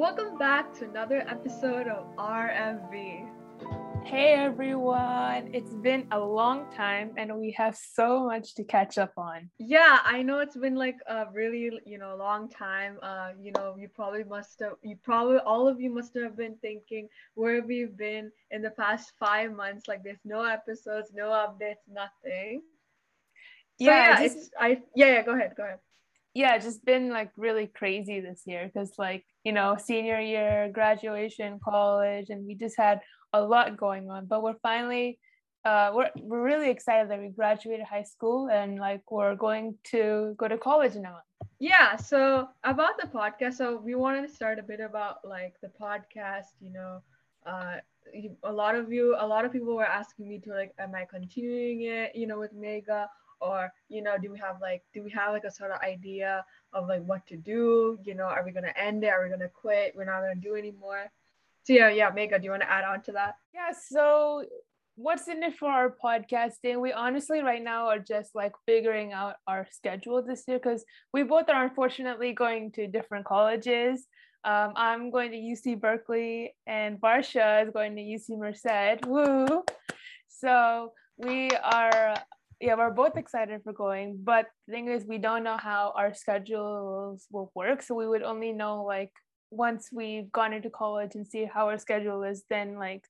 Welcome back to another episode of RMV. Hey everyone, it's been a long time and we have so much to catch up on. Yeah, I know it's been like a really, long time. All of you must have been thinking where we've been in the past 5 months. Like, there's no episodes, no updates, nothing. So Yeah, yeah, just Go ahead, go ahead. just been like really crazy this year because senior year, graduation, college, and we just had a lot going on. But we're finally we're really excited that we graduated high school and like we're going to go to college now. Yeah, so about the podcast, so we wanted to start a bit about like the podcast, uh a lot of people were asking me to like, am I continuing it, with Mega, or do we have like a sort of idea of like what to do, are we gonna end it, are we gonna quit, we're not gonna do anymore. So yeah, Mega, do you want to add on to that? Yeah, so what's in it for our podcasting? We honestly right now are just like figuring out our schedule this year because we both are unfortunately going to different colleges. I'm going to UC Berkeley and Varsha is going to UC Merced. Woo! So we're both excited for going, but the thing is we don't know how our schedules will work. So we would only know like once we've gone into college and see how our schedule is, then like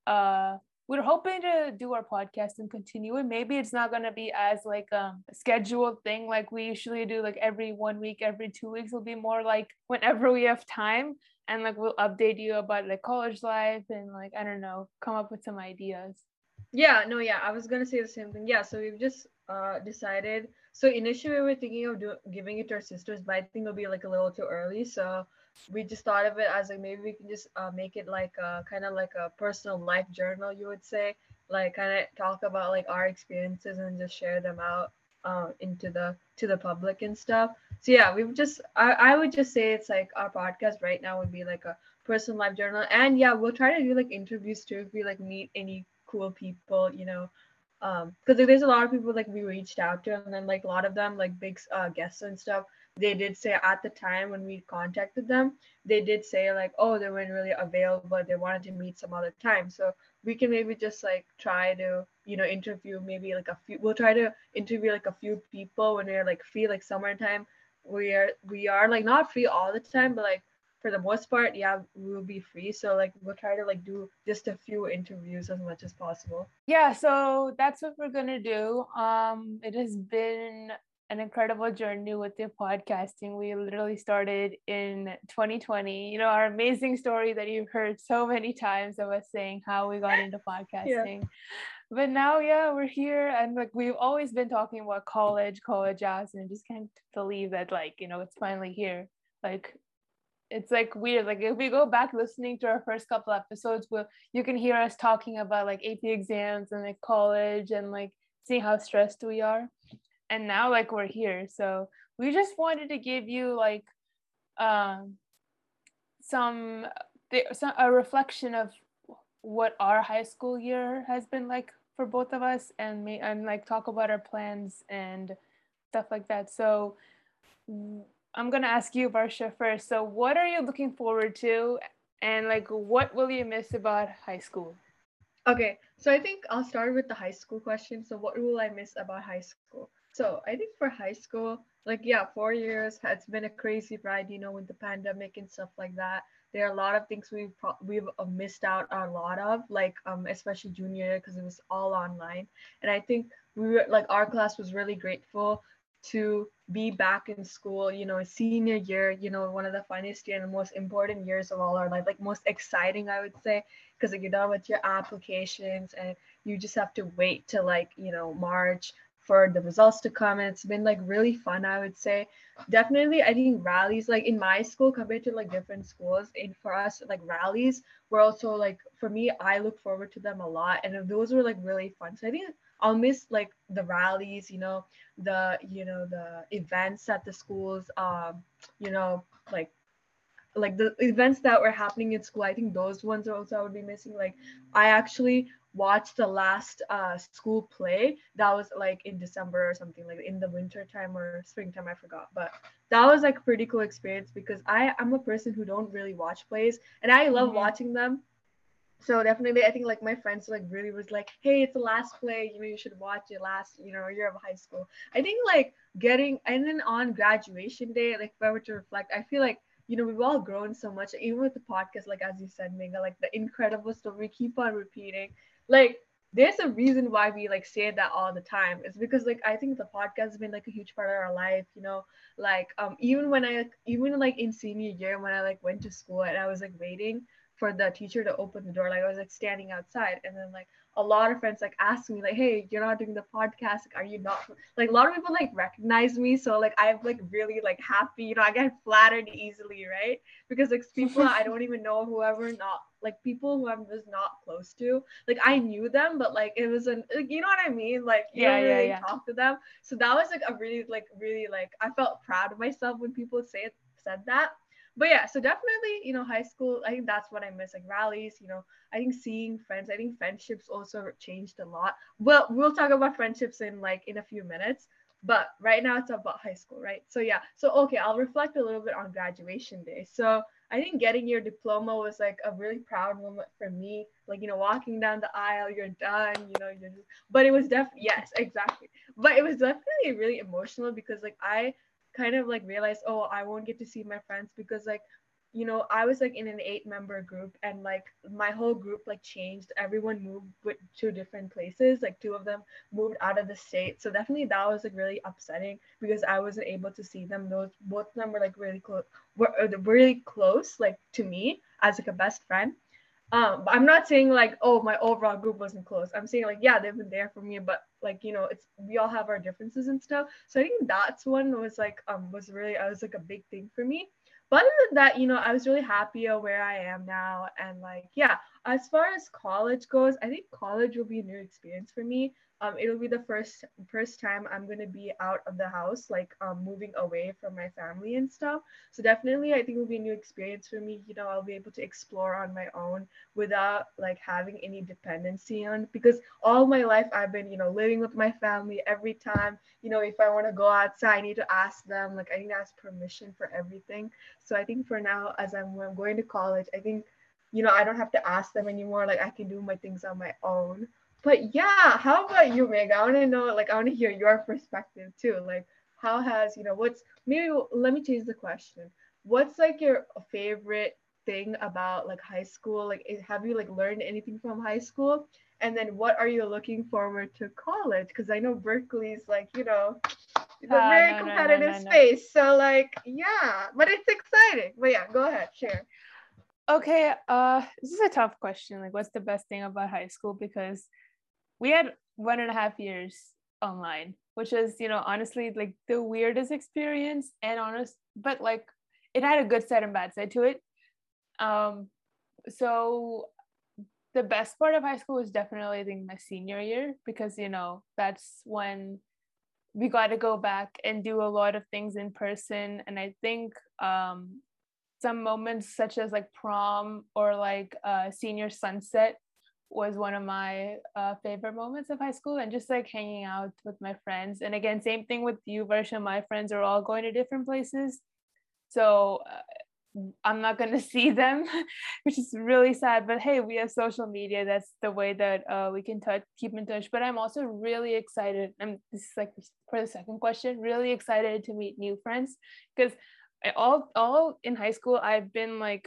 we're hoping to do our podcast and continue it. Maybe it's not going to be as like a scheduled thing like we usually do, like every 1 week, every 2 weeks. Will be more like whenever we have time, and like we'll update you about like college life and like I don't know, come up with some ideas. Yeah, no, yeah, I was gonna say the same thing. Yeah, so we've just decided. So initially we were thinking of giving it to our sisters, but I think it'll be like a little too early. So we just thought of it as like maybe we can just make it like a kind of like a personal life journal, you would say, like kind of talk about like our experiences and just share them out into the to the public and stuff. So yeah, we've just I would just say it's like our podcast right now would be like a personal life journal, and yeah, we'll try to do like interviews too if we like meet any cool people, because there's a lot of people like we reached out to, and then like a lot of them like big guests and stuff, they did say at the time when we contacted them, they did say like, oh, they weren't really available, they wanted to meet some other time. So we can maybe just like try to interview maybe like a few, we'll try to interview like a few people when we're like free, like summertime. We are like not free all the time, but like for the most part, yeah, we will be free. So like we'll try to like do just a few interviews as much as possible. Yeah, so that's what we're gonna do. It has been an incredible journey with the podcasting. We literally started in 2020. You know, our amazing story that you've heard so many times of us saying how we got into podcasting. Yeah. But now, yeah, we're here, and like we've always been talking about college hours, and I just can't believe that it's finally here. Like it's like weird. Like if we go back listening to our first couple episodes, you can hear us talking about like AP exams and like college and like seeing how stressed we are. And now like we're here. So we just wanted to give you like um a reflection of what our high school year has been like for both of us, and like talk about our plans and stuff like that. So I'm gonna ask you, Varsha, first. So, what are you looking forward to, and like, what will you miss about high school? Okay, so I think I'll start with the high school question. So what will I miss about high school? So I think for high school, like yeah, 4 years, it's been a crazy ride, with the pandemic and stuff like that. There are a lot of things we've missed out on a lot of, like especially junior year because it was all online. And I think we were like our class was really grateful to be back in school, senior year, one of the funniest year and the most important years of all our life, like most exciting, I would say, because like, you're done with your applications and you just have to wait till like March for the results to come, and it's been like really fun, I would say. Definitely I think rallies, like in my school compared to like different schools, and for us like rallies were also like, for me, I look forward to them a lot, and those were like really fun. So I think I'll miss like the rallies, the events at the schools, you know like the events that were happening in school. I think those ones are also I would be missing. Like I actually watch the last school play that was like in December or something, like in the winter time or springtime, I forgot. But that was like a pretty cool experience because I'm a person who don't really watch plays and I love Mm-hmm. watching them. So definitely I think like my friends like really was like, hey, it's the last play, you know, you should watch it last, you know, year of high school. I think like getting, and then on graduation day, like if I were to reflect, I feel like, you know, we've all grown so much, even with the podcast, like as you said, Mega, like the incredible story we keep on repeating. Like there's a reason why we like say that all the time. It's because like I think the podcast has been like a huge part of our life, you know, like even like in senior year when I like went to school and I was like waiting for the teacher to open the door. Like I was like standing outside, and then like a lot of friends like asked me like, "Hey, you're not doing the podcast. Like, are you not?" Like a lot of people like recognize me, so like I'm like really like happy. You know, I get flattered easily, right? Because like people I don't even know, whoever not like people who I was not close to. Like I knew them, but like it was an like, you know what I mean? Like you Yeah, don't yeah, really yeah. talk to them. So that was like a really like I felt proud of myself when people said that. But yeah, so definitely, you know, high school, I think that's what I miss, like rallies, you know, I think seeing friends, I think friendships also changed a lot. Well, we'll talk about friendships in like in a few minutes, but right now it's about high school, right? So yeah, so okay, I'll reflect a little bit on graduation day. So I think getting your diploma was like a really proud moment for me. Like, you know, walking down the aisle, you're done, you know, you're just, but it was definitely, yes, exactly. But it was definitely really emotional because like I kind of like realized, oh, I won't get to see my friends because like, you know, I was like in an 8 member group and like my whole group like changed. Everyone moved to different places. Like two of them moved out of the state. So definitely that was like really upsetting because I wasn't able to see them. Those both of them were like really close like to me as like a best friend. But I'm not saying like, oh, my overall group wasn't close. I'm saying like, yeah, they've been there for me, but like, you know, it's we all have our differences and stuff. So I think that's one was like was really I was like a big thing for me. But other than that, you know, I was really happy where I am now. And like, yeah, as far as college goes, I think college will be a new experience for me. It'll be the first time I'm gonna be out of the house, like moving away from my family and stuff. So definitely, I think it'll be a new experience for me. You know, I'll be able to explore on my own without like having any dependency on, because all my life I've been, you know, living with my family. Every time, you know, if I want to go outside, I need to ask them, like I need to ask permission for everything. So I think for now, as when I'm going to college, I think, you know, I don't have to ask them anymore. Like I can do my things on my own. But yeah, how about you, Meg? I want to know, like I want to hear your perspective too. Like how has, you know, what's maybe let me change the question. What's like your favorite thing about like high school? Like have you like learned anything from high school? And then what are you looking forward to college? Because I know Berkeley's like, you know, it's a very No, no, no, competitive no, no. space. So like, yeah, but it's exciting. But yeah, go ahead, share. Okay, this is a tough question. Like, what's the best thing about high school? Because we had 1.5 years online, which is, you know, honestly, like the weirdest experience and honest, but like it had a good side and bad side to it. Um, so the best part of high school was definitely, I think, my senior year, because, you know, that's when we got to go back and do a lot of things in person. And I think some moments such as like prom or like senior sunset was one of my favorite moments of high school, and just like hanging out with my friends. And again, same thing with you, Varsha. My friends are all going to different places, so I'm not going to see them, which is really sad. But hey, we have social media. That's the way that we can keep in touch. But I'm also really excited. And this is like for the second question, really excited to meet new friends, because all in high school I've been like,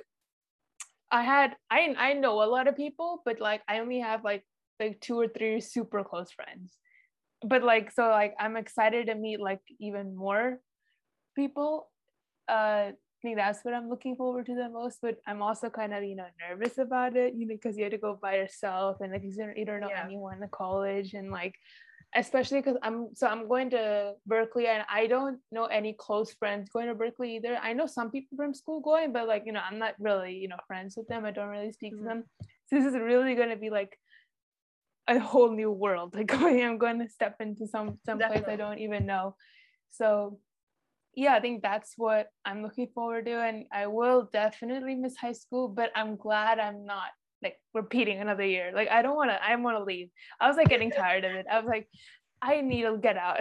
I know a lot of people, but like I only have like 2 or 3 super close friends. But like, so like I'm excited to meet like even more people. I think that's what I'm looking forward to the most. But I'm also kind of, you know, nervous about it, you know, because you have to go by yourself, and like you don't know Yeah. anyone in college, and like especially because I'm going to Berkeley, and I don't know any close friends going to Berkeley either. I know some people from school going, but like, you know, I'm not really, you know, friends with them. I don't really speak to them. So this is really going to be like a whole new world. Like I'm going to step into some place I Definitely. don't even know. So yeah, I think that's what I'm looking forward to. And I will definitely miss high school, but I'm glad I'm not like repeating another year. Like I want to leave. I was like getting tired of it. I was like, I need to get out.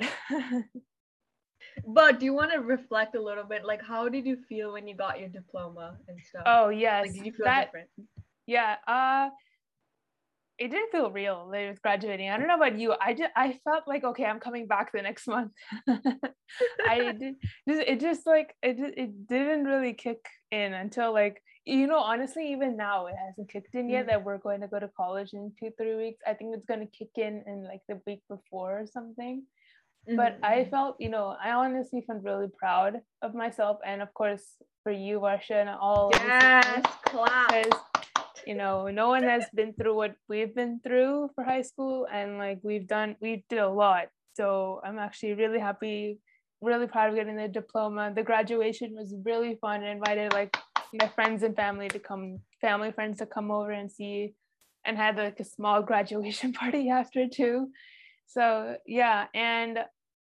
But do you want to reflect a little bit? Like, how did you feel when you got your diploma and stuff? Oh yes, Like, did you feel that different? yeah. It didn't feel real. Like, with graduating. I don't know about you. I felt like, okay, I'm coming back the next month. I did it didn't really kick in until like, honestly, even now it hasn't kicked in yet that we're going to go to college in 2-3 weeks. I think it's going to kick in like the week before or something. But I felt, I honestly felt really proud of myself, and of course for you, Varsha, and all of Yes, clap. because no one has been through what we've been through for high school, and like we did a lot. So I'm actually really happy, really proud of getting the diploma. The graduation was really fun. I invited like my friends and family friends to come over and see, and had like a small graduation party after too. So yeah, and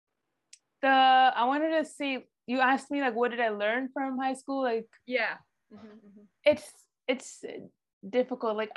I wanted to see, you asked me like what did I learn from high school? Like yeah. It's difficult. Like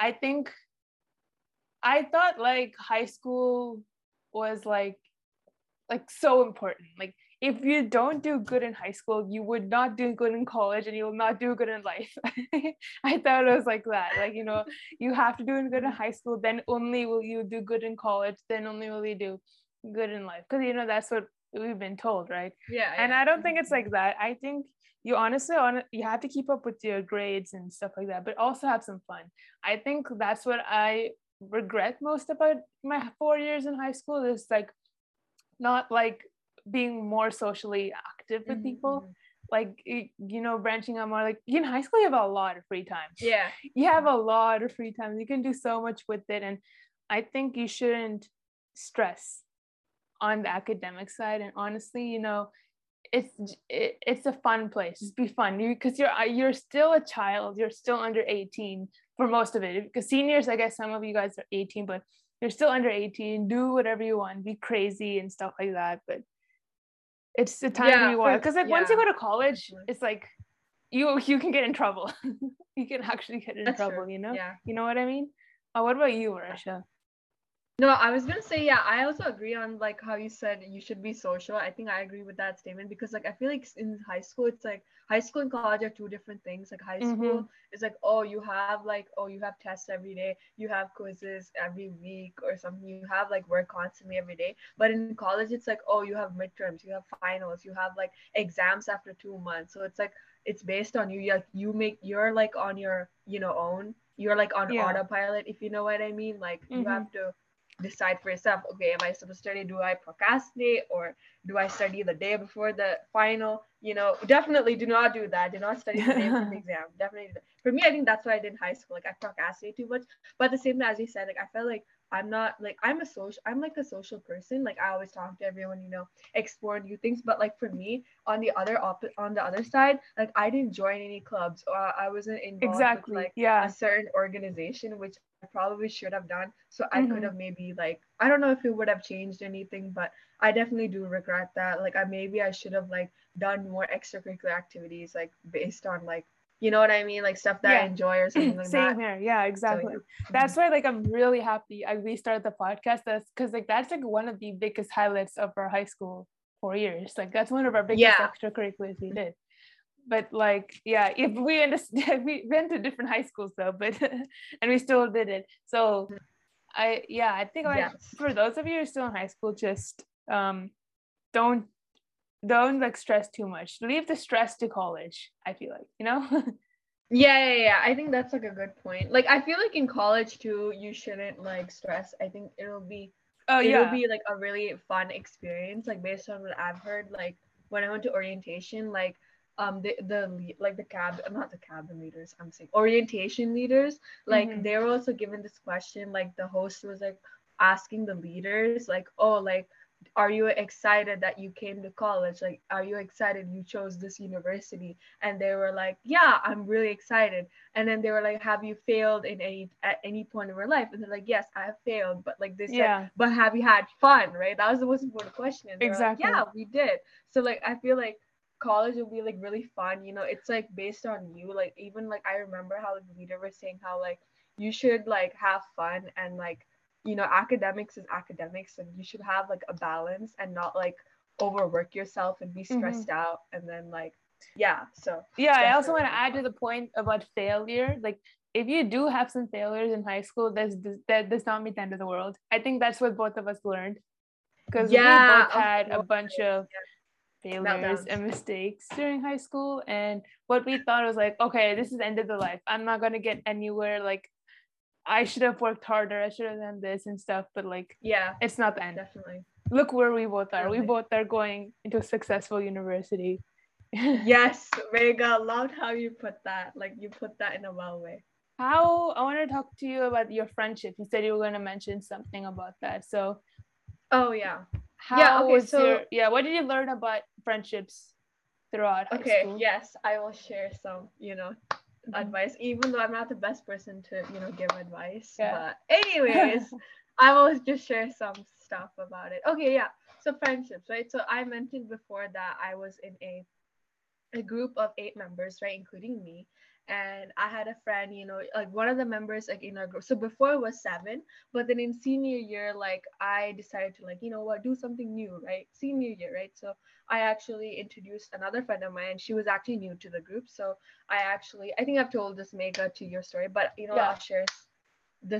I thought like high school was like so important. Like if you don't do good in high school, you would not do good in college, and you will not do good in life. I thought it was like that. Like, you have to do good in high school, then only will you do good in college, then only will you do good in life. Because that's what we've been told, right? Yeah. And I don't think it's like that. I think you honestly you have to keep up with your grades and stuff like that, but also have some fun. I think that's what I regret most about my 4 years in high school, is like not like being more socially active with people. Like, branching out more. Like in high school you have a lot of free time. Yeah. You have a lot of free time, you can do so much with it, and I think you shouldn't stress on the academic side. And honestly, it's a fun place. Just be fun, because you're still a child, you're still under 18 for most of it, because seniors, I guess some of you guys are 18, but you're still under 18. Do whatever you want, be crazy and stuff like that, but it's the time to be wild, because like once you go to college, it's like you can get in trouble. You can actually get in trouble. True. Yeah. You know what I mean? What about you, Varsha? No, I was gonna say, yeah, I also agree on like how you said you should be social. I think I agree with that statement, because like I feel like in high school it's like high school and college are two different things. Like high school is like, you have tests every day, you have quizzes every week or something, you have like work constantly every day. But in college it's like, you have midterms, you have finals, you have like exams after 2 months. So it's like it's based on you. You're like on your own. You're like on autopilot, if you know what I mean. Like you have to decide for yourself, okay, am I supposed to study? Do I procrastinate, or do I study the day before the final? Definitely do not do that. Do not study the day before the exam. Definitely. For me, I think that's what I did in high school. Like I procrastinate too much. But at the same time, as you said, like I felt like I'm not like I'm like a social person. Like I always talk to everyone, explore new things. But like for me, on the other side, like I didn't join any clubs, or I wasn't involved with like a certain organization, which I probably should have done. So I could have maybe like, I don't know if it would have changed anything, but I definitely do regret that. Like I should have like done more extracurricular activities, like based on like, you know what I mean? Like stuff that I enjoy or something like that. Same here. Yeah, exactly. So, that's why like I'm really happy I restarted the podcast. That's because like that's like one of the biggest highlights of our high school 4 years. Like that's one of our biggest extracurriculars we did. But like, yeah, if we understand, we went to different high schools though, but and we still did it. So I think like for those of you who are still in high school, just don't like stress too much. Leave the stress to college, I feel like, Yeah. I think that's like a good point. Like I feel like in college too, you shouldn't like stress. I think it'll be like a really fun experience, like based on what I've heard. Like when I went to orientation, like not the cabin leaders, I'm saying orientation leaders, like they were also given this question. Like the host was like asking the leaders like, oh, like, are you excited that you came to college? Like, are you excited you chose this university? And they were like, yeah, I'm really excited. And then they were like, have you failed at any point in your life? And they're like, yes, I have failed. But like they said, but have you had fun? Right? That was the most important question. And they were like, yeah, we did. So like I feel like college will be like really fun. It's like based on you. Like even like I remember how like, the leader was saying how like you should like have fun, and like, academics is academics, and you should have like a balance and not like overwork yourself and be stressed out, and then like, yeah. So yeah, I also definitely. want to add to the point about failure. Like, if you do have some failures in high school, that does not mean the end of the world. I think that's what both of us learned, because we Yeah, both of had a course. bunch of failures Meltdowns. and mistakes during high school. And what we thought was like, okay, this is the end of the life. I'm not going to get anywhere. Like, I should have worked harder. I should have done this and stuff. But like, Yeah, it's not the end. definitely. Look where we both are. We Definitely. both are going into a successful university. Yes, Vega, loved how you put that. Like, you put that in a well way. How I want to talk to you about your friendship. You said you were going to mention something about that. So, Oh yeah. Yeah, how okay, was so what did you learn about friendships throughout high okay, school? yes, I will share some, advice, even though I'm not the best person to, give advice. Yeah. But anyways, I will just share some stuff about it. Okay, yeah. So friendships, right? So I mentioned before that I was in a group of 8 members, right, including me. And I had a friend, like one of the members, like in our group. So before it was 7, but then in senior year, like I decided to, like, you know what, do something new, right? Senior year, right? So I actually introduced another friend of mine. She was actually new to the group. So I think I've told this Mega to your story, but Yeah. I'll share the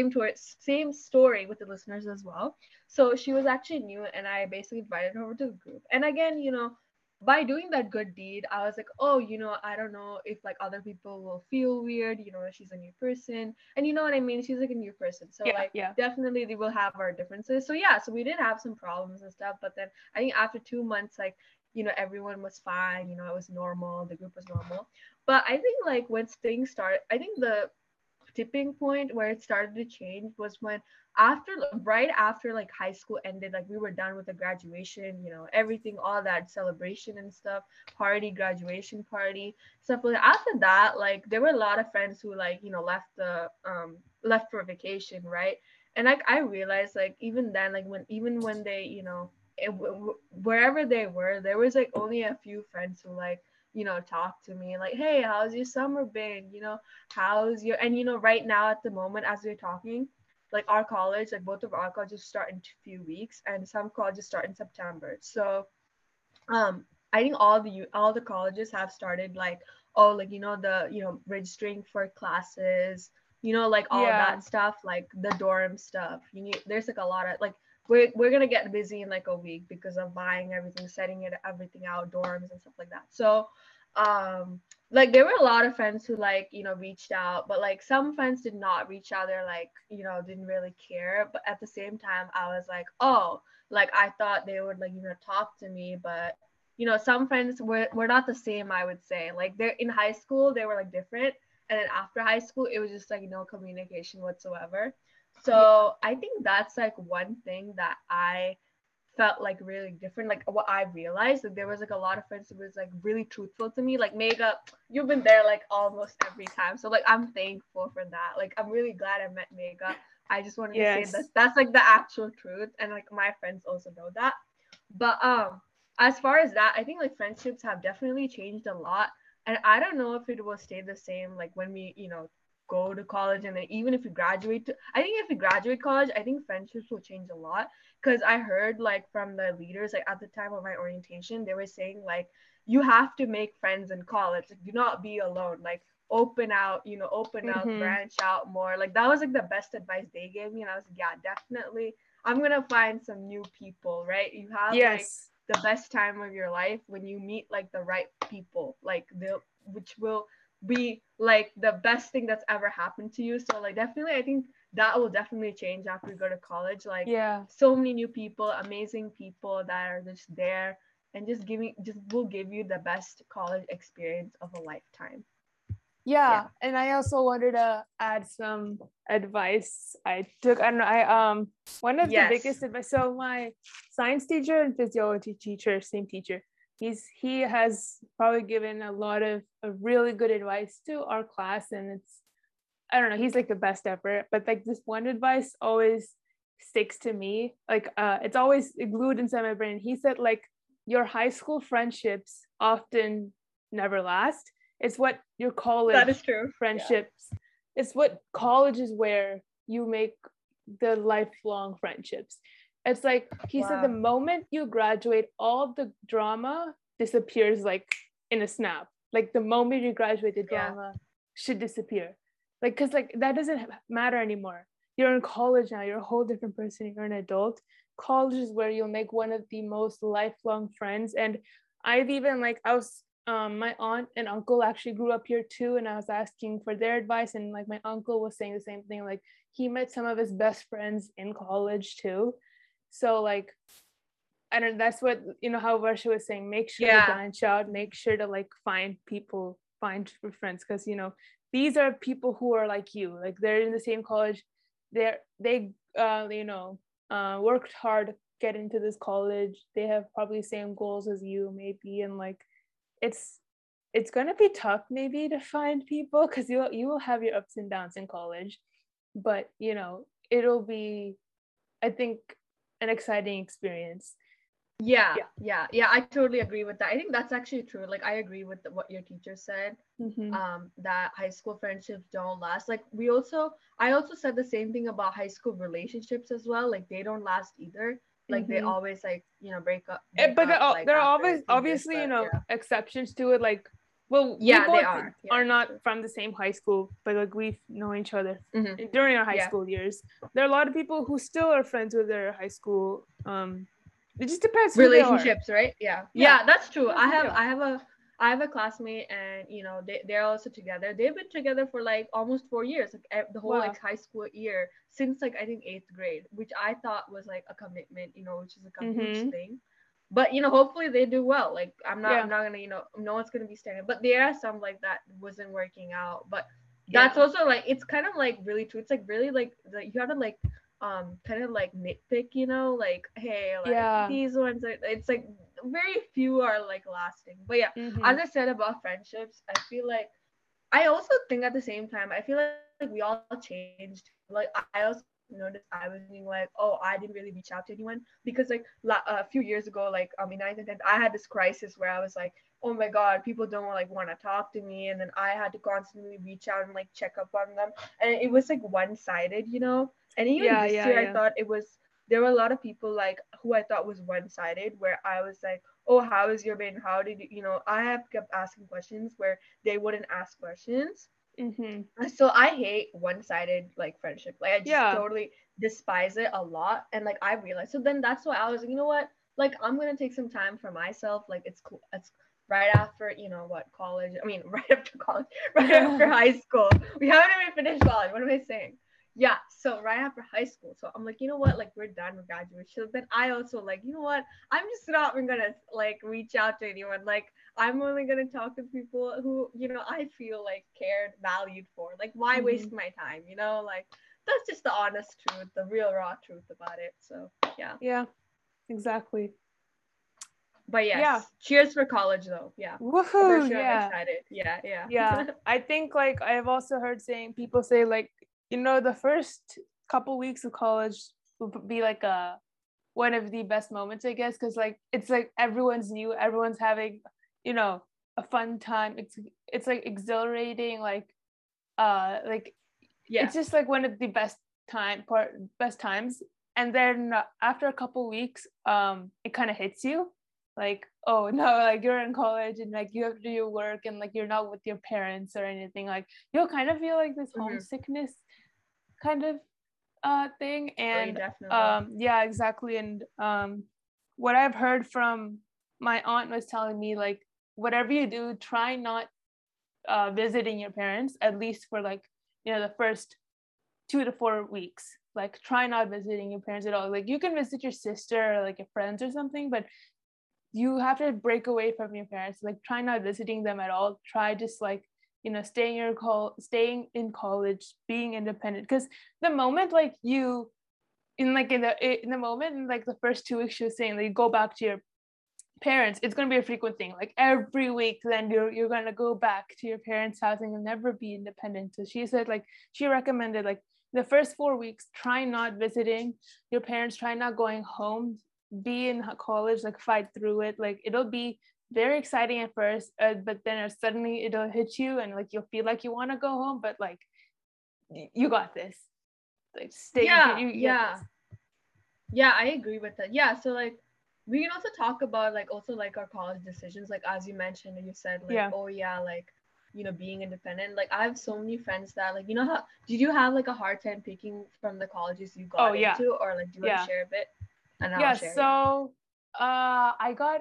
same story with the listeners as well. So she was actually new, and I basically invited her over to the group. And again, by doing that good deed, I was like, oh, I don't know if like other people will feel weird, she's a new person. And you know what I mean? She's like a new person. So Yeah. like Yeah. definitely they will have our differences. So yeah, so we did have some problems and stuff, but then I think after 2 months, like, everyone was fine, it was normal, the group was normal. But I think like when things started, I think the tipping point where it started to change was when right after like high school ended, like we were done with the graduation, everything, all that celebration and stuff, party, graduation party, stuff like that. After that, like there were a lot of friends who like, left for vacation, right? And like I realized like even then, like when they, wherever they were, there was like only a few friends who like, talk to me like, hey, how's your summer been, how's your, and right now at the moment as we're talking, like our college, like both of our colleges start in a few weeks, and some colleges start in September. So I think all the colleges have started like, oh, like, the registering for classes, like all Yeah. that stuff, like the dorm stuff. There's like a lot of like, we're gonna get busy in like a week because of buying everything, setting everything out, dorms and stuff like that. So like there were a lot of friends who like, reached out, but like some friends did not reach out. They're like, didn't really care. But at the same time, I was like, oh, like I thought they would like, talk to me. But some friends were not the same, I would say. Like they're in high school, they were like different, and then after high school it was just like no communication whatsoever. Yeah. So I think that's like one thing that I felt like really different. Like what I realized, like there was like a lot of friends who was like really truthful to me. Like Mega, you've been there like almost every time, so like I'm thankful for that. Like I'm really glad I met Mega. I just wanted to say that Yes. that's like the actual truth, and like my friends also know that. But as far as that, I think like friendships have definitely changed a lot, and I don't know if it will stay the same like when we go to college, and then even if we graduate I think if we graduate college, I think friendships will change a lot. Because I heard like from the leaders, like at the time of my orientation, they were saying like you have to make friends in college. Like, do not be alone. Like open out, Mm-hmm. branch out more. Like that was like the best advice they gave me, and I was like, yeah, definitely. I'm gonna find some new people, right? You have like Yes. the best time of your life when you meet like the right people, like which will be like the best thing that's ever happened to you. So like definitely, I think that will definitely change after we go to college. Like Yeah. so many new people, amazing people that are just there and just will give you the best college experience of a lifetime. Yeah. Yeah. And I also wanted to add some advice I took. I don't know. One of the Yes. biggest advice. So my science teacher and physiology teacher, same teacher, he has probably given a lot of really good advice to our class, and it's, I don't know, he's like the best ever. But like this one advice always sticks to me. Like it's always glued inside my brain. He said like your high school friendships often never last. It's what your That college is true. Yeah. friendships it's what college is where you make the lifelong friendships. It's like he said, the Wow. moment you graduate, all the drama disappears like in a snap. Like the moment you graduate, the Yeah. drama should disappear. Like, because like that doesn't matter anymore. You're in college now, you're a whole different person, you're an adult. College is where you'll make one of the most lifelong friends. And I've even like, I was my aunt and uncle actually grew up here too, and I was asking for their advice, and like my uncle was saying the same thing, like he met some of his best friends in college too. So like, I don't, that's what, you know, how Varsha was saying, make sure to Yeah. branch out, make sure to like find people, find friends, because you know, these are people who are like you, like they're in the same college, they you know, worked hard to get into this college, they have probably the same goals as you maybe, and like it's it's gonna be tough maybe to find people, because you will have your ups and downs in college, but you know, it'll be, I think, an exciting experience. Yeah, Yeah. yeah, I totally agree with that. I think that's actually true. Like, I agree with what your teacher said. Mm-hmm. That high school friendships don't last. Like, I also said the same thing about high school relationships as well. Like, they don't last either. Like, they Mm-hmm. always like break But up like there are after always 2 years. obviously, you But know, yeah, exceptions to it. Like, well, we yeah, they both are. Yeah, are that's not true. from the same high school, but like we've known each other Hmm. during our high Yeah, school years. There are a lot of people who still are friends with their high school. It just depends who they are. relationships, right? Yeah, Yeah, yeah, that's true. depends who they are. I have a classmate, and they're also together. They've been together for like almost 4 years, like the whole like Wow. high school year, since like I think eighth grade, which I thought was like a commitment, which is like a huge Mm-hmm. thing. But hopefully they do well. Like Yeah. I'm not gonna, no one's gonna be standing. But there are some like that wasn't working out. But that's Yeah. also like, it's kind of like really true. It's like really like you have to like kind of like nitpick, like, hey, like Yeah. these ones are, it's like very few are like lasting. But yeah, Mm-hmm. as I said about friendships, I feel like, I also think at the same time, I feel like we all changed. Like I also noticed I was thinking like, oh, I didn't really reach out to anyone, because like a few years ago, like in ninth and 10th, I had this crisis where I was like, oh my god, people don't like want to talk to me, and then I had to constantly reach out and like check up on them, and it was like one-sided. And even Yeah. this Yeah. year, I Yeah. thought it was, there were a lot of people like who I thought was one-sided, where I was like, oh, how is your been? How did I have kept asking questions where they wouldn't ask questions. Mm-hmm. So I hate one-sided like friendship. Like I just Yeah. totally despise it a lot. And like I realized, so then that's why I was like, you know what? Like I'm gonna take some time for myself. Like it's cool. It's right after college. I mean, right after college, right after high school. We haven't even finished college. What am I saying? Yeah. So right after high school. So I'm like, you know what? Like we're done with graduation. Then I also like, you know what? I'm just not even gonna like reach out to anyone. Like I'm only gonna talk to people who, I feel like cared, valued for. Like, why Mm-hmm. waste my time? Like that's just the honest truth, the real raw truth about it. So yeah. Yeah. Exactly. But Yeah. yes, cheers for college though. Yeah. For Woohoo. sure, I'm Yeah. excited. Yeah, yeah. Yeah, I think like I've also heard saying people say like, you know, the first couple weeks of college will be like a one of the best moments, I guess, because like it's like everyone's new, everyone's having, you know, a fun time. It's like exhilarating, like Yeah. it's just like one of the best times. And then after a couple weeks, it kind of hits you like, oh no, like you're in college and like you have to do your work and like you're not with your parents or anything, like you'll kind of feel like this Mm-hmm. homesickness kind of thing. Oh, you And definitely. yeah, exactly. And what I've heard from my aunt was telling me like, whatever you do, try not visiting your parents, at least for like, you know, the first 2 to 4 weeks. Like try not visiting your parents at all. Like you can visit your sister or like your friends or something, but you have to break away from your parents. Like try not visiting them at all. Try just like, you know, staying in college, being independent. Because the moment like you in the moment in like the first 2 weeks, she was saying like you go back to your parents, it's going to be a frequent thing, like every week then you're going to go back to your parents' house and you'll never be independent. So she said like she recommended like the first 4 weeks, try not visiting your parents, try not going home, be in college, like fight through it. Like it'll be very exciting at first, but then suddenly it'll hit you and like you'll feel like you want to go home, but like you got this. Like stay. Yeah, You get yeah. this. Yeah, I agree with that. Yeah, so like we can also talk about like also like our college decisions, like as you mentioned, you said like, Yeah. oh yeah, like being independent. Like I have so many friends that like how did you have like a hard time picking from the colleges you Oh got yeah. into, or like do you want to Yeah. share a bit? And I'll Yeah. share, yeah. So I got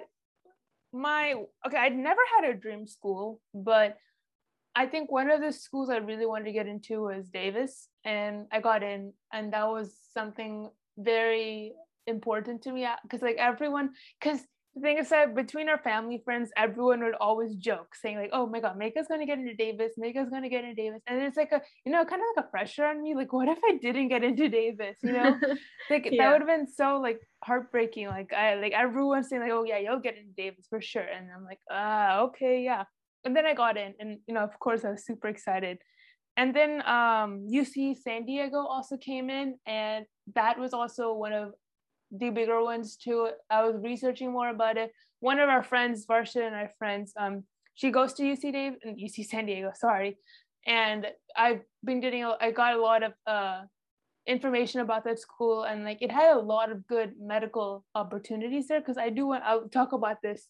I'd never had a dream school, but I think one of the schools I really wanted to get into was Davis, and I got in, and that was something very important to me because like everyone, because the thing is that between our family friends, everyone would always joke saying like, "Oh my God, Meka's gonna get into Davis, Meka's gonna get into Davis," and it's like a kind of like a pressure on me, like what if I didn't get into Davis, like that Yeah. would have been so like heartbreaking. Like everyone's saying like, "Oh yeah, you'll get into Davis for sure," and I'm like, okay, yeah. And then I got in, and of course I was super excited. And then UC San Diego also came in, and that was also one of the bigger ones too. I was researching more about it. One of our friends, Varsha and our friends, she goes to UC San Diego, sorry. And I got a lot of information about that school, and like it had a lot of good medical opportunities there, because I'll talk about this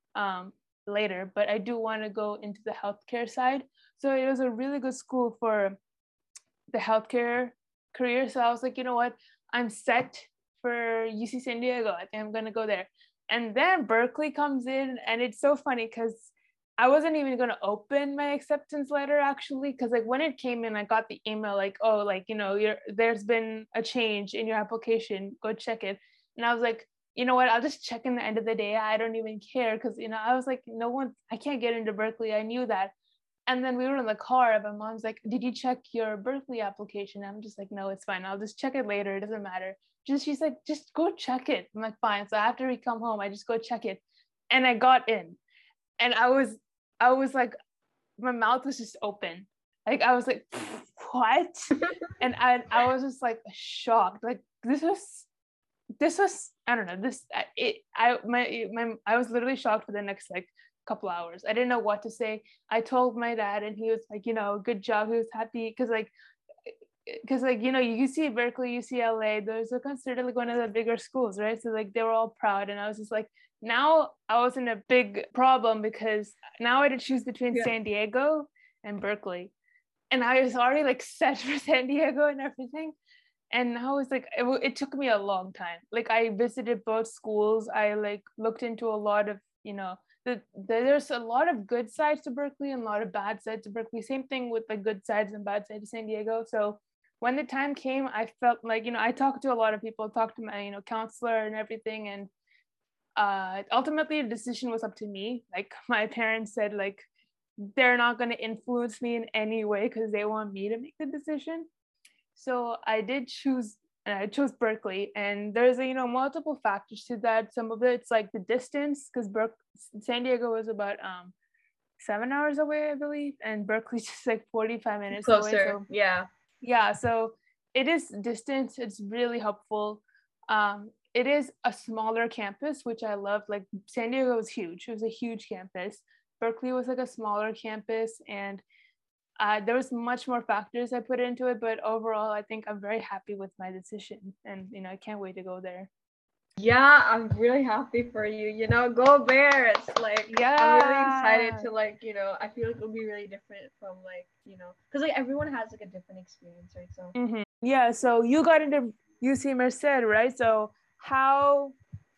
later, but I do want to go into the healthcare side. So it was a really good school for the healthcare career. So I was like, you know what? I'm set for UC San Diego. I think I'm going to go there. And then Berkeley comes in, and it's so funny because I wasn't even going to open my acceptance letter actually, because like when it came in, I got the email like, oh, like, there's been a change in your application. Go check it. And I was like, you know what, I'll just check in the end of the day. I don't even care, because I was like, I can't get into Berkeley. I knew that. And then we were in the car, and my mom's like, did you check your Berkeley application? I'm just like, no, it's fine, I'll just check it later, it doesn't matter. She's like, just go check it. I'm like, fine. So after we come home, I just go check it. And I got in, and I was like, my mouth was just open, like I was like, what? And I was just like shocked. Like this was I don't know, I was literally shocked for the next like couple hours. I didn't know what to say. I told my dad, and he was like, good job. He was happy because UC Berkeley, UCLA, those are considered like one of the bigger schools, right? So like they were all proud, and I was just like, now I was in a big problem, because now I had to choose between San Diego and Berkeley, and I was already like set for San Diego and everything. And I was like, it took me a long time. Like I visited both schools. I like looked into a lot of, there's a lot of good sides to Berkeley and a lot of bad sides to Berkeley. Same thing with the good sides and bad sides to San Diego. So when the time came, I felt like, I talked to a lot of people, talked to my, counselor and everything. And ultimately the decision was up to me. Like my parents said, like, they're not going to influence me in any way because they want me to make the decision. So I did choose, and I chose Berkeley, and there's multiple factors to that. Some of it's like the distance, because San Diego was about 7 hours away, I believe, and Berkeley's just like 45 minutes closer away. So yeah, so it is distance. It's really helpful. It is a smaller campus, which I love. Like San Diego was huge. It was a huge campus. Berkeley was like a smaller campus, and there was much more factors I put into it, but overall, I think I'm very happy with my decision, and I can't wait to go there. Yeah, I'm really happy for you. Go Bears! Like, yeah. I'm really excited to like, I feel like it'll be really different from like, because like everyone has like a different experience, right? So yeah. So you got into UC Merced, right? So how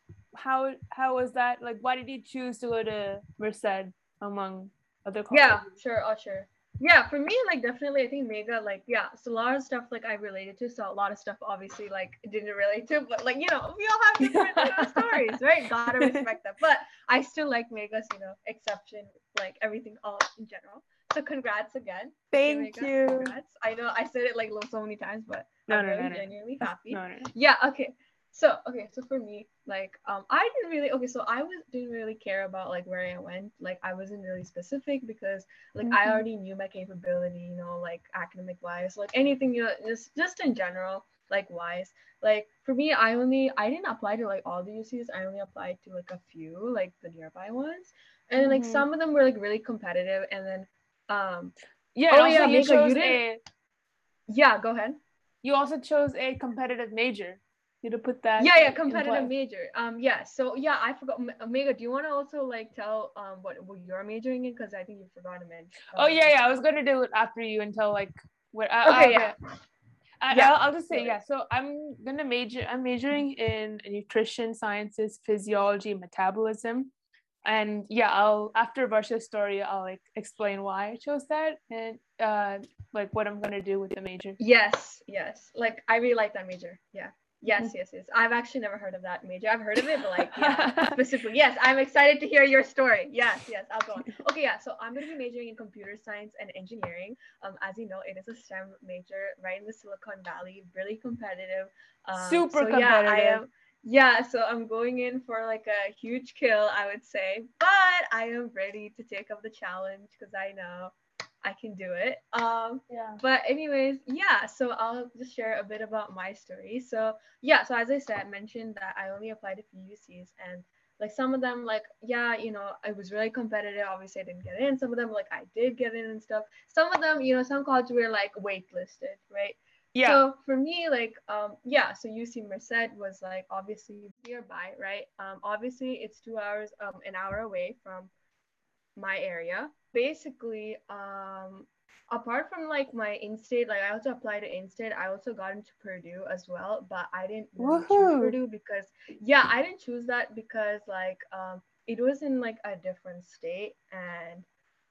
was that? Like, why did you choose to go to Merced among other colleges? Yeah, sure, sure. Yeah, for me, like definitely, I think Mega, like, yeah, so a lot of stuff like I related to, so a lot of stuff obviously like didn't relate to, but like we all have different stories, right? Gotta respect that. But I still like Mega's, exception, like everything all in general. So congrats again. Thank you. Congrats. I know I said it like so many times, but I'm really genuinely happy. No. Yeah. Okay. So for me, like I didn't really care about like where I went. Like I wasn't really specific because like I already knew my capability, like academic wise, like anything, just in general, like wise. Like for me, I didn't apply to like all the UCs. I only applied to like a few, like the nearby ones. And like some of them were like really competitive, and then you Yeah, go ahead. You also chose a competitive major. You to put that Yeah, in competitive play. major. Yeah. So yeah, I forgot. Omega, do you want to also like tell what you're majoring in? Because I think you forgot to mention. Oh yeah, I was gonna do it after you until like what? Okay. Okay. Yeah. Yeah. I'll just No say yeah. worries. So I'm majoring in nutrition sciences, physiology, metabolism, and yeah, I'll after Varsha's story, I'll like explain why I chose that and like what I'm gonna do with the major. Yes. Yes. Like I really like that major. Yeah. Yes. Yes. Yes. I've actually never heard of that major. I've heard of it, but like yeah, specifically. Yes. I'm excited to hear your story. Yes. Yes. I'll go on. Okay. Yeah. So I'm gonna be majoring in computer science and engineering. As you know, it is a STEM major right in the Silicon Valley. Really competitive. Super So yeah, I competitive. am. Yeah, so I'm going in for like a huge kill, I would say, but I am ready to take up the challenge because I know I can do it. Yeah. But anyways, yeah. So I'll just share a bit about my story. So yeah. So as I said, mentioned that I only applied to few UCs, and like some of them, like yeah, it was really competitive. Obviously, I didn't get in. Some of them, like I did get in and stuff. Some of them, some colleges were like waitlisted, right? Yeah. So for me, like yeah. So UC Merced was like obviously nearby, right? Obviously it's 2 hours, an hour away from my area. Basically, apart from like my in-state, like I also applied to in-state. I also got into Purdue as well, but I didn't really choose Woohoo. Purdue because yeah, I didn't choose that because like it was in like a different state, and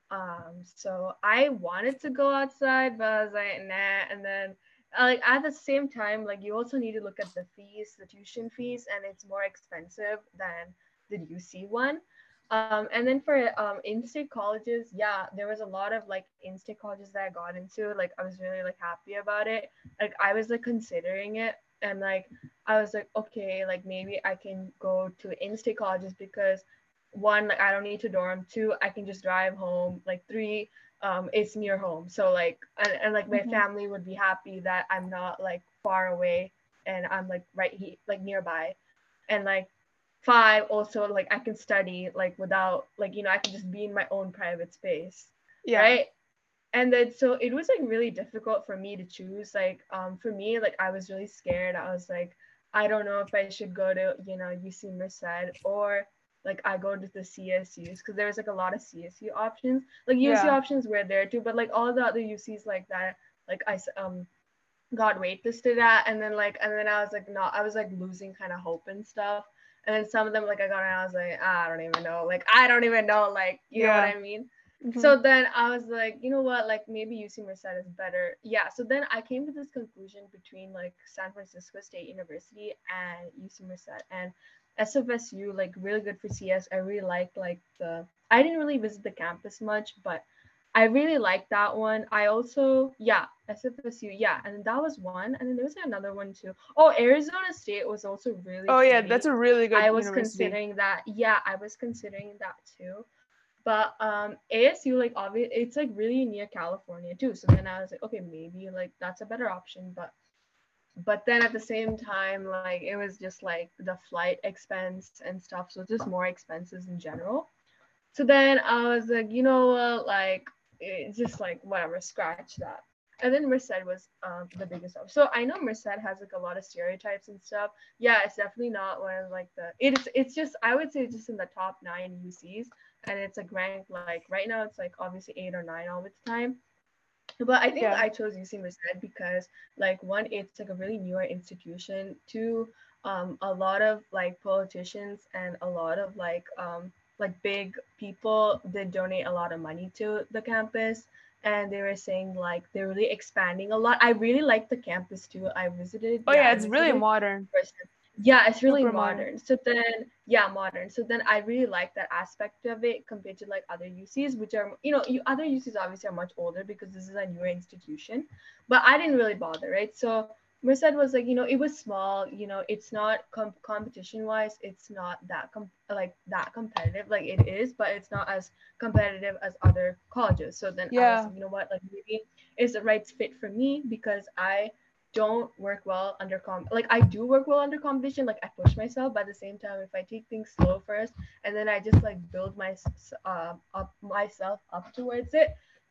so I wanted to go outside, but I was like nah. And then like at the same time, like you also need to look at the fees, the tuition fees, and it's more expensive than the UC one. And then for in-state colleges, yeah, there was a lot of like in-state colleges that I got into. Like I was really like happy about it. Like I was like considering it, and like I was like, okay, like maybe I can go to in-state colleges because one, like I don't need to dorm. Two, I can just drive home. Like three, it's near home. So like and like my family would be happy that I'm not like far away and I'm like right here, like nearby. And like five, also like I can study like without like I can just be in my own private space, Yeah. right? And then so it was like really difficult for me to choose. Like for me, like I was really scared. I was like, I don't know if I should go to UC Merced or like I go to the CSUs because there was like a lot of CSU options. Like UC Yeah. options were there too, but like all the other UCs like that, like I got waitlisted at, and then I was like not, I was like losing kind of hope and stuff. And then some of them like I got and I was like, I don't even know, like I don't even know, like you know what Yeah. I mean. So then I was like, you know what, like maybe UC Merced is better. Yeah. So then I came to this conclusion between like San Francisco State University and UC Merced, and SFSU, like really good for CS. I really liked like I didn't really visit the campus much, but I really liked that one. I also, yeah, SFSU, yeah, and that was one. And then there was another one too. Oh, Arizona State was also really Oh yeah, pretty. that's a really good I was university. considering that. Yeah, I was considering that too. But ASU, like obvious, it's like really near California too. So then I was like, okay, maybe like that's a better option. But then at the same time, like it was just like the flight expense and stuff. So just more expenses in general. So then I was like, you know what, like it's just like whatever, scratch that. And then Merced was the biggest stuff. So I know Merced has like a lot of stereotypes and stuff. Yeah, it's definitely not one of like it's just, I would say it's just in the top 9 UCs, and it's like ranked like right now it's like obviously 8 or 9 all the time. But I think Yeah. I chose UC Merced because like one, it's like a really newer institution. Two, a lot of like politicians and a lot of like big people did donate a lot of money to the campus, and they were saying like they're really expanding a lot. I really like the campus too. I visited, Oh yeah, yeah, I it's really visited modern. first. Yeah, it's really Super modern. modern. So then, yeah, modern. So then I really like that aspect of it compared to like other UCs, which are, other UCs obviously are much older because this is a newer institution. But I didn't really bother, right? So Merced was like, it was small, it's not competition wise, it's not like that competitive. Like it is, but it's not as competitive as other colleges. So then I was Yeah. like, you know what, like maybe it's the right fit for me because I don't work well under like I do work well under competition, like I push myself, but at the same time if I take things slow first and then I just like build my up myself up towards it,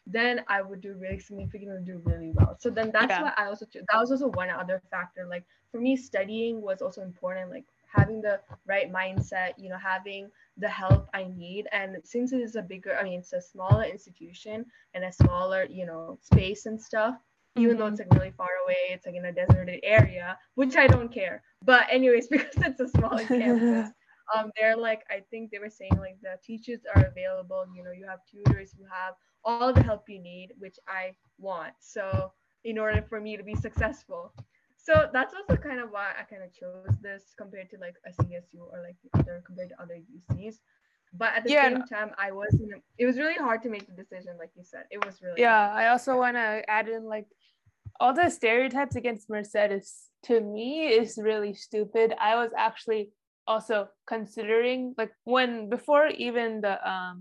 then I would do really significantly do really well. So then that's why I also that was also one other factor. Like for me, studying was also important. Like having the right mindset, you know, having the help I need. And since it is a bigger, I mean, it's a smaller institution and a smaller, you know, space and stuff. Even though it's like really far away, it's like in a deserted area, which I don't care. But anyways, because it's a smaller campus, they're like, I think they were saying like the teachers are available. You know, you have tutors, you have all the help you need, which I want. So in order for me to be successful. So that's also kind of why I kind of chose this compared to like a CSU or like the other compared to other UCs. But at the same time, it was really hard to make the decision, like you said. It was really hard. I also want to add in like all the stereotypes against Merced is, to me, is really stupid. I was actually also considering like before even the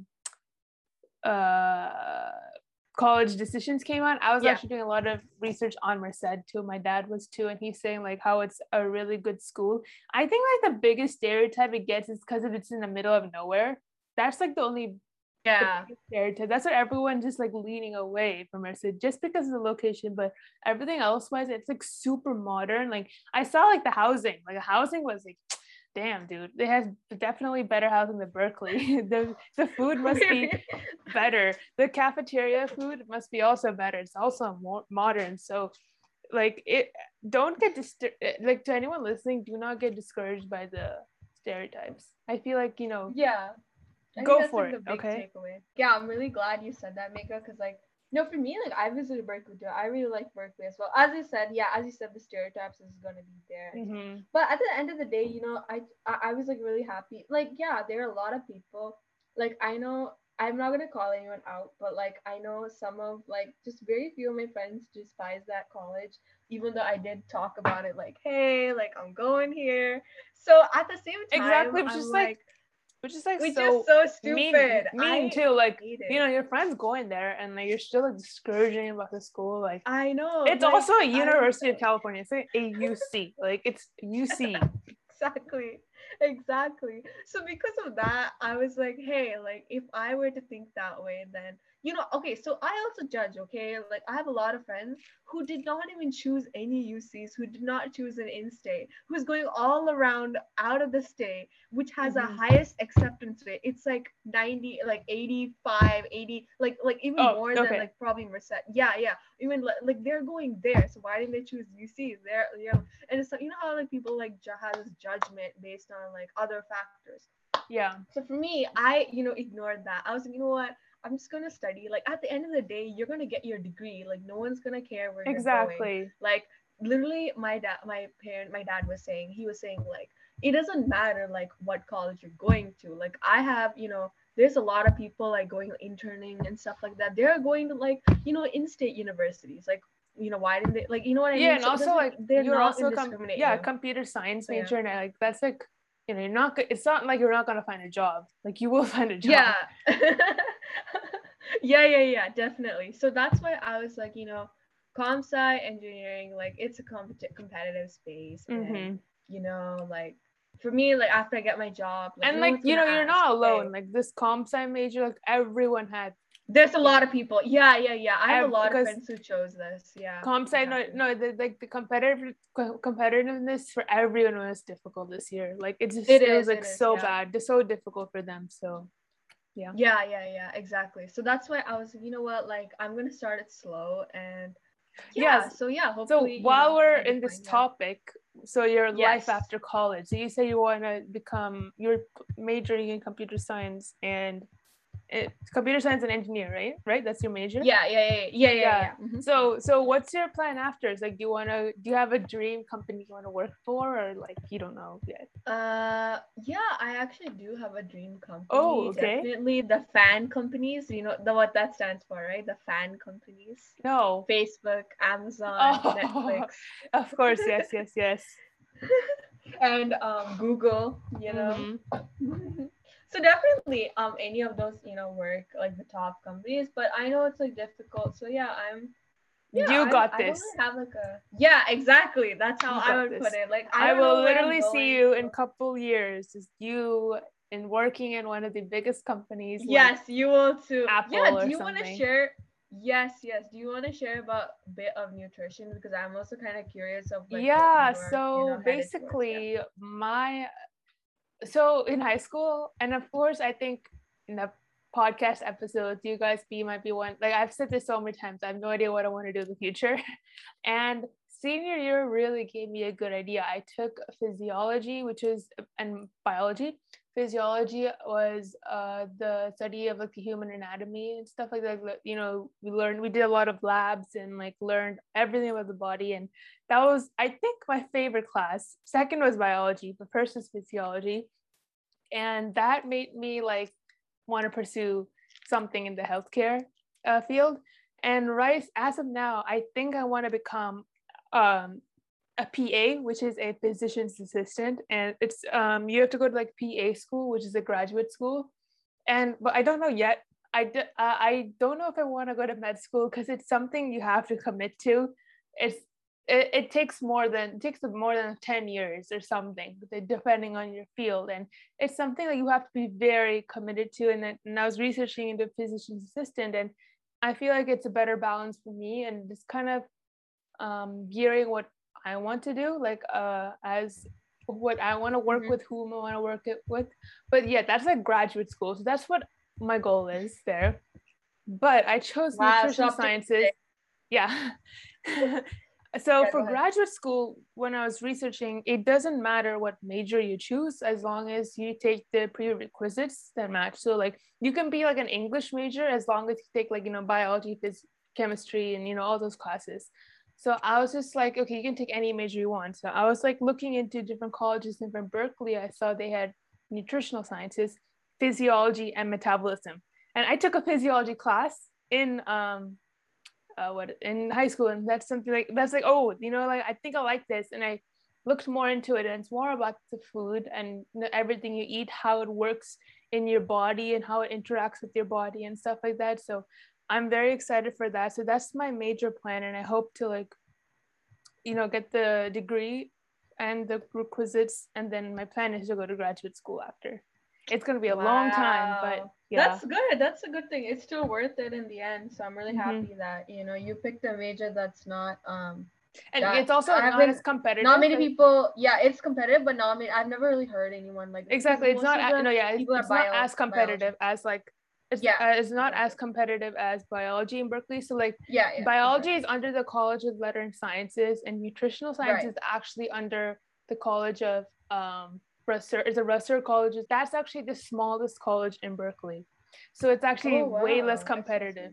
college decisions came out, I was actually doing a lot of research on Merced too. My dad was too, and he's saying like how it's a really good school. I think like the biggest stereotype it gets is because it's in the middle of nowhere. That's like the only stereotype. That's what everyone just like leaning away from Merced just because of the location, but everything else wise, it's like super modern. Like I saw like the housing was like, damn, dude, they have definitely better housing than Berkeley. The food must be better. The cafeteria food must be also better. It's also more modern. So like don't get like, to anyone listening, do not get discouraged by the stereotypes. I feel like, you know, go for it. Okay. Takeaway. Yeah, I'm really glad you said that, Mika, because like, no, for me, like I visited Berkeley too. I really like Berkeley as well. As you said, the stereotypes is gonna be there. But at the end of the day, you know, I was like really happy. Like, yeah, there are a lot of people. Like I know I'm not gonna call anyone out, but like I know some of like just very few of my friends despise that college, even though I did talk about it like, hey, like I'm going here. So at the same time, which is like so stupid. Mean too. Like, you know, your friend's going there and like you're still like discouraging about the school. Like, I know. It's like, also a University of California. It's like a UC. Like it's UC. Exactly. So because of that, I was like, hey, like if I were to think that way, then you know, okay, so I also judge, okay? Like I have a lot of friends who did not even choose any UCs, who did not choose an in-state, who's going all around out of the state, which has a highest acceptance rate. It's like 90, like 85, 80, like even more than like probably Merced. Yeah. Even like they're going there. So why didn't they choose UCs? And it's like, you know how like people like have this judgment based on like other factors. Yeah. So for me, I, you know, ignored that. I was like, you know what? I'm just gonna study. Like at the end of the day, you're gonna get your degree. Like no one's gonna care where you're going. Like literally, my dad was saying, he was saying like it doesn't matter like what college you're going to. Like I have, you know, there's a lot of people like going interning and stuff like that. They're going to like, you know, in-state universities. Like, you know, why didn't they, like, you know what I mean? And so also like they're you're not also discriminating. computer science major, and like that's like, you know, you're not. It's not like you're not gonna find a job. Like you will find a job. Yeah, definitely. So that's why I was like, you know, comp sci engineering, like it's a competitive space, and you know, like for me, like after I get my job, like, and like, you know, you're not alone. Like this comp sci major, like everyone had. There's a lot of people. Yeah. I have a lot of friends who chose this. Yeah. Comp sci, like the competitiveness for everyone was difficult this year. Like it was like so bad, just so difficult for them. So yeah, exactly. So that's why I was like, you know what, like I'm gonna start it slow, and hopefully. So while we're in this topic, so your life after college, so you say you want to become, you're majoring in computer science and engineer, right? That's your major. Yeah. So what's your plan after? It's like, do you have a dream company you want to work for, or like you don't know yet? I actually do have a dream company. Oh, okay. Definitely the fan companies. You know what that stands for, right? The fan companies. No. Facebook, Amazon, Netflix. Of course, yes. And Google, you know. So definitely any of those, you know, work like the top companies, but I know it's like difficult. So you got this. I don't really have exactly. That's how I would put it. Like I will literally see you in a couple years, just you in working in one of the biggest companies. Yes, you will too. Apple do you want to share? Yes, yes. Do you want to share about a bit of nutrition? Because I'm also kind of curious of like what Yeah, you're, so headed towards. Yeah. basically so in high school, and of course I think in the podcast episodes you guys be might be one, like I've said this so many times, I have no idea what I want to do in the future. And senior year really gave me a good idea. I took physiology, which is, and biology. Physiology was the study of like the human anatomy and stuff like that. We did a lot of labs and like learned everything about the body. And that was, I think, my favorite class. Second was biology, but first was physiology. And that made me like want to pursue something in the healthcare field. And right as of now, I think I want to become a PA, which is a physician's assistant. And it's you have to go to like PA school, which is a graduate school. But I don't know yet. I don't know if I want to go to med school because it's something you have to commit to. It's it takes more than 10 years or something, depending on your field, and it's something that you have to be very committed to. And I was researching into physician's assistant, and I feel like it's a better balance for me, and it's kind of gearing what I want to do, like as what I want to work with, whom I want to work it with. But yeah, that's like graduate school, so that's what my goal is there. But I chose nutrition sciences. Yeah. So Yeah, for go ahead. graduate school, when I was researching, it doesn't matter what major you choose as long as you take the prerequisites that match. So like you can be like an English major as long as you take like, biology, physics, chemistry, and all those classes. So I was just like, okay, you can take any major you want. So I was like looking into different colleges, and from Berkeley, I saw they had nutritional sciences, physiology, and metabolism. And I took a physiology class in in high school, and that's something that's like, oh, like I think I like this, and I looked more into it, and it's more about the food and everything you eat, how it works in your body and how it interacts with your body and stuff like that. So I'm very excited for that. So that's my major plan, and I hope to like get the degree and the requisites, and then my plan is to go to graduate school after. It's going to be a long time, but yeah. That's good. That's a good thing. It's still worth it in the end. So I'm really happy that, you picked a major that's not and it's also not as competitive. Not many people, yeah, it's competitive, but not many. I've never really heard anyone like exactly. It's not it's not as competitive as like it's not as competitive as biology in Berkeley. So like biology is under the College of Letters and Sciences, and nutritional science is actually under the College of Russell. It's a Russell College. That's actually the smallest college in Berkeley. So it's actually way less competitive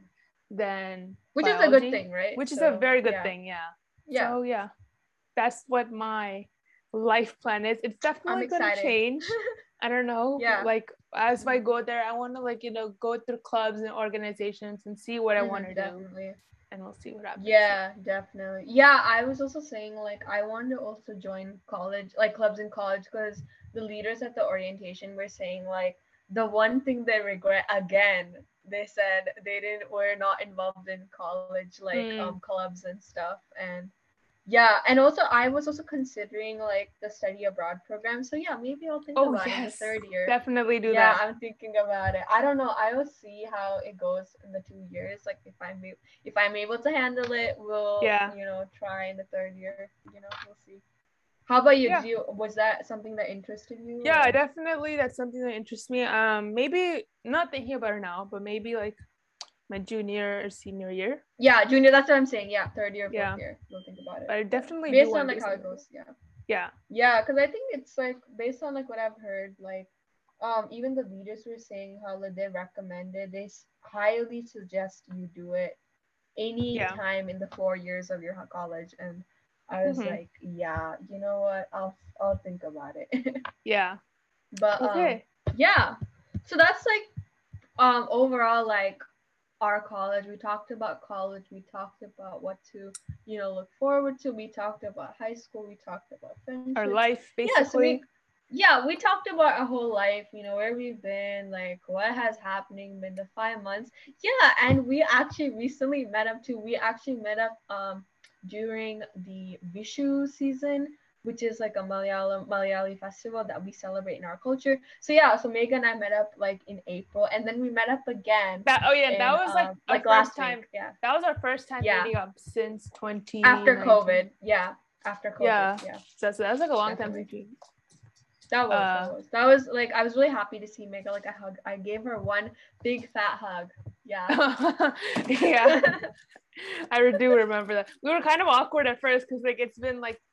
than which biology, is a good thing, right? Which is a very good thing, yeah. So yeah, that's what my life plan is. It's definitely going to change. I don't know. Like as I go there, I want to like go through clubs and organizations and see what I want to do. And we'll see what happens. Yeah, definitely. Yeah, I was also saying like I want to also join college, like clubs in college, because the leaders at the orientation were saying like the one thing they regret again, they said were not involved in college like clubs and stuff. And yeah, and also I was also considering like the study abroad program. So yeah, maybe I'll think about it in the third year. Definitely do that. Yeah, I'm thinking about it. I don't know. I will see how it goes in the 2 years. Like if I'm able to handle it, we'll try in the third year. We'll see. How about you? Was that something that interested you? Yeah, definitely. That's something that interests me. Maybe not thinking about it now, but maybe like my junior or senior year. Yeah, junior. That's what I'm saying. Yeah, third year, fourth year. We'll think about it. But I definitely based on like how it goes. Yeah, because I think it's like based on like what I've heard, like even the leaders were saying how like they recommended, they highly suggest you do it any time in the 4 years of your college. And I was like, yeah, you know what, I'll think about it. Yeah. But yeah, so that's like overall like our college. We talked about college, we talked about what to look forward to, we talked about high school, we talked about friendships, our life basically. We talked about our whole life, where we've been, like what has happening in the 5 months. And we actually recently met up during the Vishu season. which is like a Malayali festival that we celebrate in our culture. So yeah, so Megha and I met up like in April, and then we met up again. That was like our last first time. week. Yeah, that was our first time Yeah. meeting up since 2019. after COVID. Yeah, after COVID. Yeah. Yeah. So that was like a long Definitely. time since we. That was like, I was really happy to see Megha. Like I gave her one big fat hug. Yeah. Yeah. I do remember that. We were kind of awkward at first because like it's been like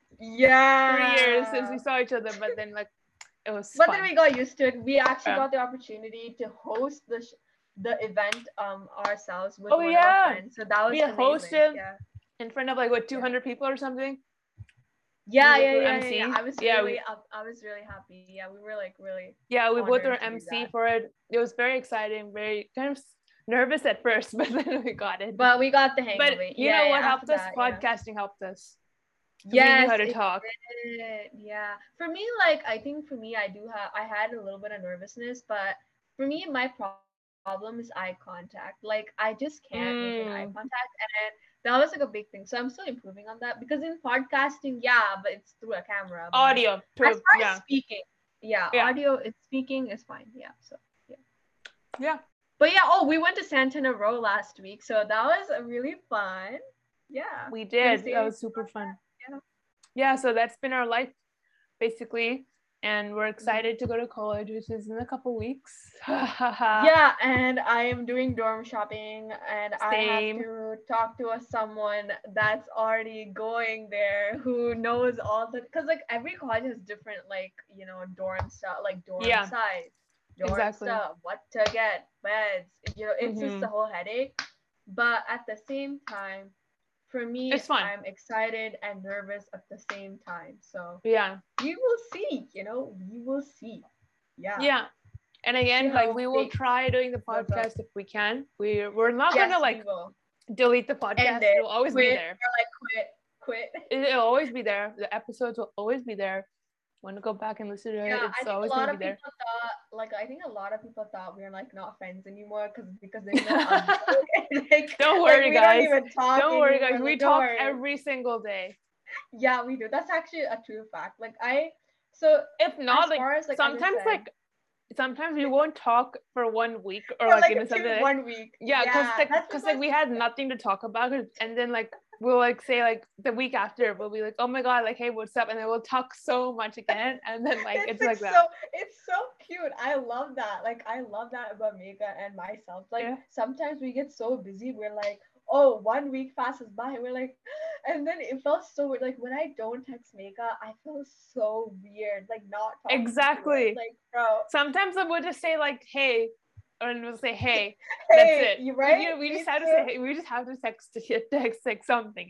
Yeah. 3 years since we saw each other, but then like it was But fun. then we got used to it. We actually Yeah. got the opportunity to host the event ourselves with Oh, one of yeah. our friends. So that was We amazing. hosted Yeah. in front of like what 200 people or something. Yeah, We were yeah. MC. I was Yeah, really I was really happy. Yeah, we were like really Yeah, we both were honored to do MC that. for it. It was very exciting, very kind of nervous at first, but then we got it. But we got the hang But of it. you Yeah, know yeah, what helped after us? that, Podcasting helped us. 'Cause Yes, we knew how to it talk. did. Yeah. For me, like I think for me, I had a little bit of nervousness, but for me, my problem is eye contact. Like I just can't maintain eye contact, and that was like a big thing. So I'm still improving on that because in podcasting, yeah, but it's through a camera. But Audio, true. as far Yeah. as speaking, yeah, audio, it's speaking is fine. Yeah. So yeah. Yeah. But yeah, oh, we went to Santana Row last week, so that was really fun. Yeah. We did. That was super fun. Yeah. Yeah, so that's been our life basically, and we're excited to go to college, which is in a couple weeks. Yeah, and I am doing dorm shopping, and I Same. have to talk to someone that's already going there who knows all the, because like every college has different like dorm stuff, like dorm Yeah. size, dorm Exactly. stuff, what to get, beds, it's just a whole headache. But at the same time, for me, It's fun. I'm excited and nervous at the same time. So Yeah. we will see, we will see. Yeah. Yeah. And again, See like how we will things try doing the goes up. podcast if we can. We're not Yes, gonna we like will. delete the podcast. End it. It'll always Quit, be there. Or like quit. It'll always be there. The episodes will always be there. Want to go back and listen to it? Yeah, It's always gonna be there. I think a lot of people thought we were like not friends anymore because they know us. Like, Don't worry, we guys. Don't even talk Don't worry, anymore. guys. We Like, talk don't worry. every single day. Yeah, we do. That's actually a true fact. So if not, as far as, sometimes we won't talk for 1 week or for like something like 1 week. Yeah, because like we had nothing to talk about, and then like we'll like say like the week after we'll be like, oh my god, like hey, what's up, and then we'll talk so much again, and then like it's like that. So it's so cute. I love that. Like I love that about Megha and myself. Like sometimes we get so busy, we're like, oh, 1 week passes by, we're like, and then it felt so weird. Like when I don't text Megha, I feel so weird, like not talking exactly to her. Like bro, sometimes I would just say like hey, or we'll say hey, hey, that's it. You right? We just have to say hey, we just have to text like something,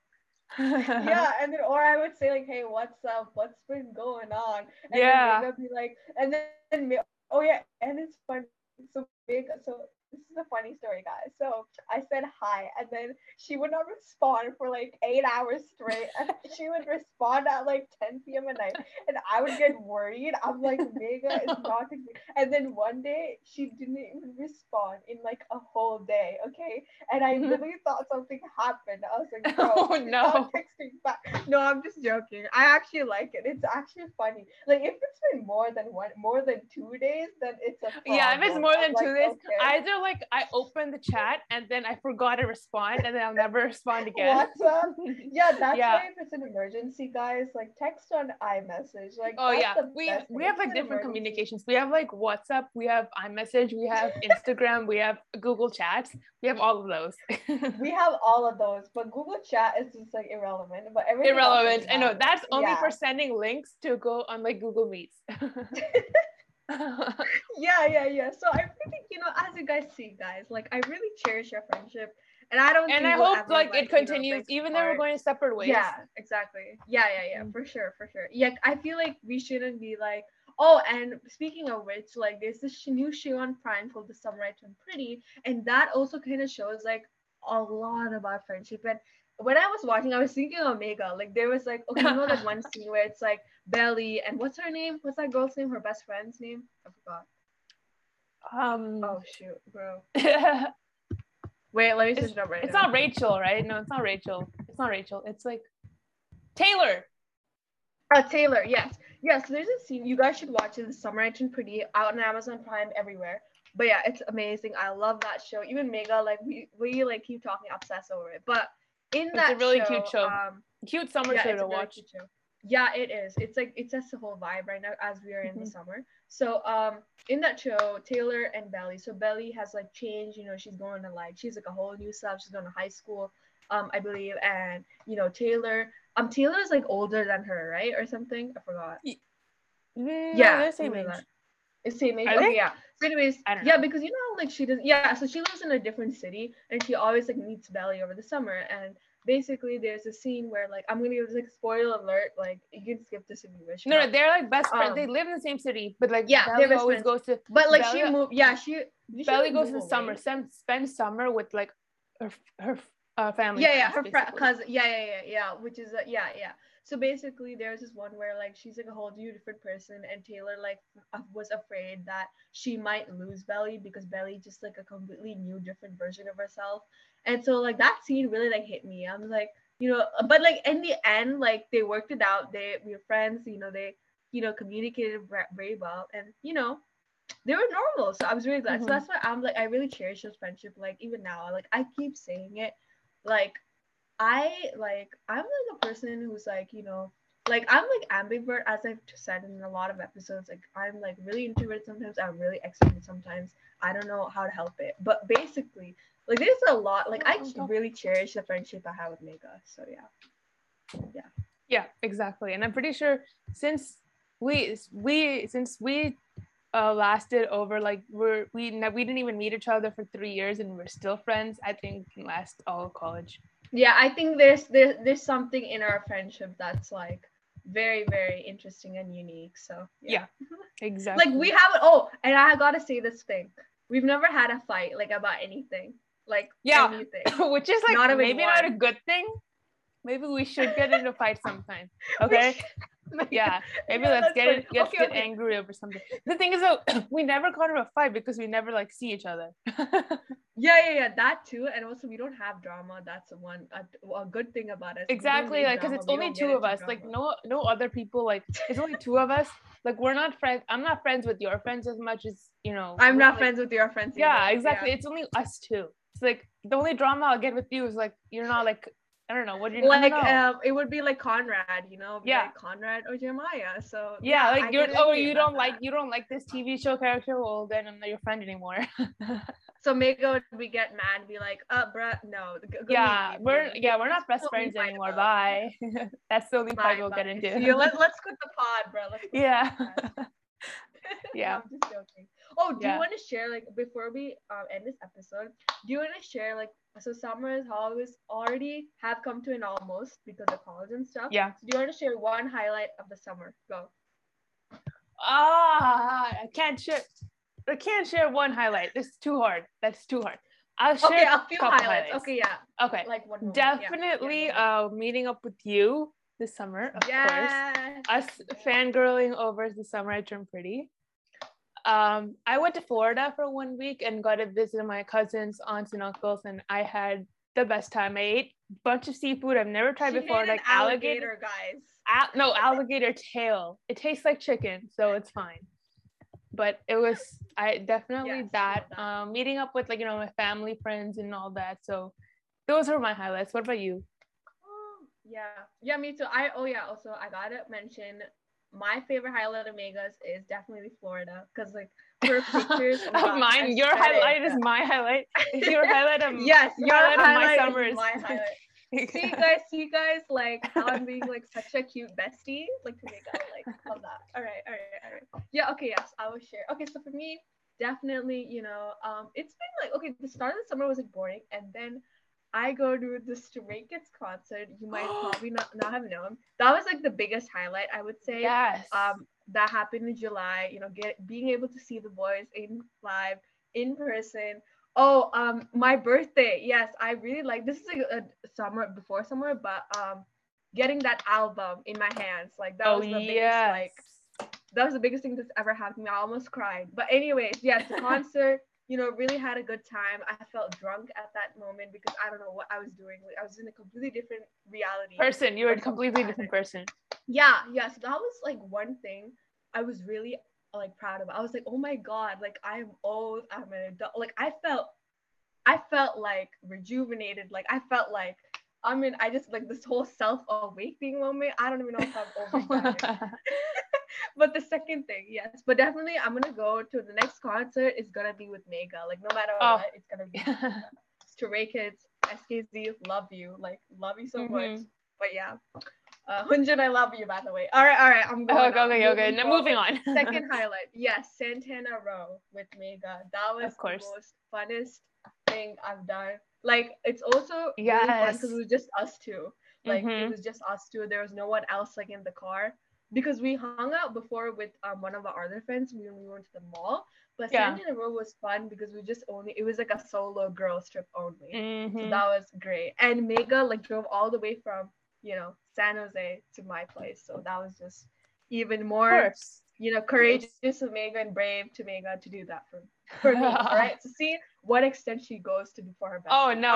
Yeah, and then or I would say like, hey, what's up, what's been going on, and yeah, then Megha be like, and then oh yeah, and it's fun. So Megha, so this is a funny story, guys. So I said hi, and then she would not respond for like 8 hours straight, and she would respond at like 10 p.m. at night, and I would get worried. I'm like, Megha is not, and then one day she didn't even respond in like a whole day, okay? And I literally thought something happened. I was like, bro, oh no, not texting back. No, I'm just joking. I actually like it. It's actually funny. Like if it's been more than 2 days, then it's a problem. Yeah, if it's more than 2 days, okay. either like I open the chat and then I forgot to respond and then I'll never respond again. WhatsApp? Yeah, that's why if it's an emergency, guys, like text on iMessage. Like we have like different communications. We have like WhatsApp, we have iMessage, we have Instagram, we have Google Chats, we have all of those. We have all of those, but Google Chat is just like irrelevant. But everything irrelevant. I know that's only for sending links to go on like Google Meets. Yeah. So I really, as you guys see, guys, like I really cherish your friendship, and I don't. And I hope like it continues, even though we're going separate ways. Yeah, exactly. Yeah. For sure. Yeah, I feel like we shouldn't be like. Oh, and speaking of which, like there's this new show on Prime called The Summer I Turned Pretty, and that also kind of shows like a lot about friendship. And when I was watching, I was thinking of Megha. Like there was like, okay, that one scene where it's like Belly and what's her name? What's that girl's name? Her best friend's name? I forgot. Oh shoot, bro. Wait, let me search it up right now. It's not Rachel, right? No, it's not Rachel. It's like Taylor. Taylor, yes. Yes, there's a scene you guys should watch it. The Summer I Turned Pretty, out on Amazon Prime, everywhere. But yeah, it's amazing. I love that show. Even Mega, like we like keep talking obsessed over it. But in It's a that really show, cute show. Cute summer yeah, show it's to a really watch. cute show. Yeah, it is. It's like it's just a whole vibe right now as we are in the summer. So in that show, Taylor and Belly. So Belly has like changed, she's going to like she's like a whole new self. She's going to high school, I believe, and Taylor's like older than her, right? Or something. I forgot. No, Yeah, they're same age. It's same age. Are Okay, they? yeah. So anyways, I don't yeah, know. because like she does. Yeah, so she lives in a different city, and she always like meets Belly over the summer. And basically, there's a scene where like I'm gonna give like spoiler alert. Like you can skip this if you wish. No, they're like best friends. They live in the same city, but like yeah, Belly always goes to. But like Belly, she moved. Yeah, Belly goes to the summer. Spends summer with like her family. Yeah, her cousin. Yeah. Which is yeah. So basically, there's this one where like she's like a whole new different person, and Taylor like was afraid that she might lose Belly because Belly just like a completely new different version of herself. And so like that scene really like hit me. I'm like, but like in the end, like they worked it out. We were friends. They communicated very well, and they were normal. So I was really glad. So that's why I'm like I really cherish those friendship. Like even now, like I keep saying it, like I'm like a person who's like, like I'm like ambivert, as I've said in a lot of episodes. Like I'm like really introverted sometimes, I'm really extroverted sometimes. I don't know how to help it. But basically, like there's a lot, like I really cherish the friendship I have with Mega. So yeah. Yeah, exactly. And I'm pretty sure since we lasted over like we didn't even meet each other for 3 years and we're still friends, I think we can last all of college. Yeah, I think there's something in our friendship that's like very, very interesting and unique. So yeah exactly. Like we haven't. And I gotta say this thing: we've never had a fight like about anything, like anything, which is like maybe not a good thing. Maybe we should get into a fight sometime. Okay. Yeah, maybe let's get angry over something. The thing is though, we never got into a fight because we never like see each other. yeah, that too. And also we don't have drama. That's a good thing about us. Exactly, like because it's only two of us. Like no other people. Like it's only two of us. Like we're not friends. I'm not friends with your friends as much as I'm not friends with your friends either. Yeah, exactly. It's only us two. It's like the only drama I'll get with you is like you're not like I don't know what you're like. It would be like Conrad, like Conrad or Jeremiah. So yeah, like you don't like this TV show character. Well, then I'm not your friend anymore. So Mega would get mad and be like, bruh, no. We're not best friends anymore. Bye. That's the only part we'll get into. Let's quit the pod, bro. Yeah. Yeah. No, I'm just joking. Oh, do you want to share, like, before we end this episode, do you want to share, like, so summers already have come to an almost because of college and stuff. Yeah. So do you want to share one highlight of the summer? Go. I can't share one highlight. It's too hard. That's too hard. I'll share a few highlights. Okay, yeah. Okay. Like one moment. Definitely meeting up with you this summer, of course. Us fangirling over the Summer I Turned Pretty. I went to Florida for 1 week and got to visit my cousins, aunts, and uncles, and I had the best time. I ate a bunch of seafood I've never tried before, like alligator, guys. Alligator tail. It tastes like chicken, so it's fine. But I definitely meeting up with like my family, friends, and all that. So those were my highlights. What about you? Yeah, me too. Also I gotta mention my favorite highlight of Mega's is definitely Florida because like her pictures of mine. Your highlight is my highlight. Is your highlight of yes, your highlight of my summer is my highlight. see guys, like how I'm being like such a cute bestie, like to Mega, like love that. All right. Yeah, okay, yes, I will share. Okay, so for me, definitely, it's been like okay, the start of the summer was like boring, and then I go to the Stray Kids concert. You might probably not have known. That was like the biggest highlight, I would say. Yes. That happened in July. Being able to see the boys live in person. Oh, my birthday. Yes, I really like. This is like before summer, but getting that album in my hands, like that was the biggest that was the biggest thing that's ever happened to me. I almost cried. But anyways, yes, the concert. really had a good time. I felt drunk at that moment because I don't know what I was doing. Like, I was in a completely different reality. Person, you're a completely different person. Yeah, so that was like one thing I was really like proud of. I was like, oh my god, like I'm old, I'm an adult. Like I felt like rejuvenated. Like I felt like I just like this whole self-awakening moment. I don't even know if I'm overexaggerating. But the second thing, yes, but definitely I'm gonna go to the next concert. It's gonna be with Mega. Like no matter what, it's gonna be Stray Kids, SKZ, love you, like love you so much. But yeah, Hunjun, I love you, by the way. All right, I'm going. Okay. Now moving on. Second highlight, yes, Santana Row with Mega. That was the most funnest thing I've done. Like it's also really fun because it was just us two. Like it was just us two. There was no one else like in the car because we hung out before with one of our other friends when we went to the mall. But Santana Row was fun because it was like a solo girls trip only. So that was great. And Mega like drove all the way from San Jose to my place. So that was just even more, courageous of Mega and brave to Mega to do that for me. All right. To see what extent she goes to do for her best. Oh, no.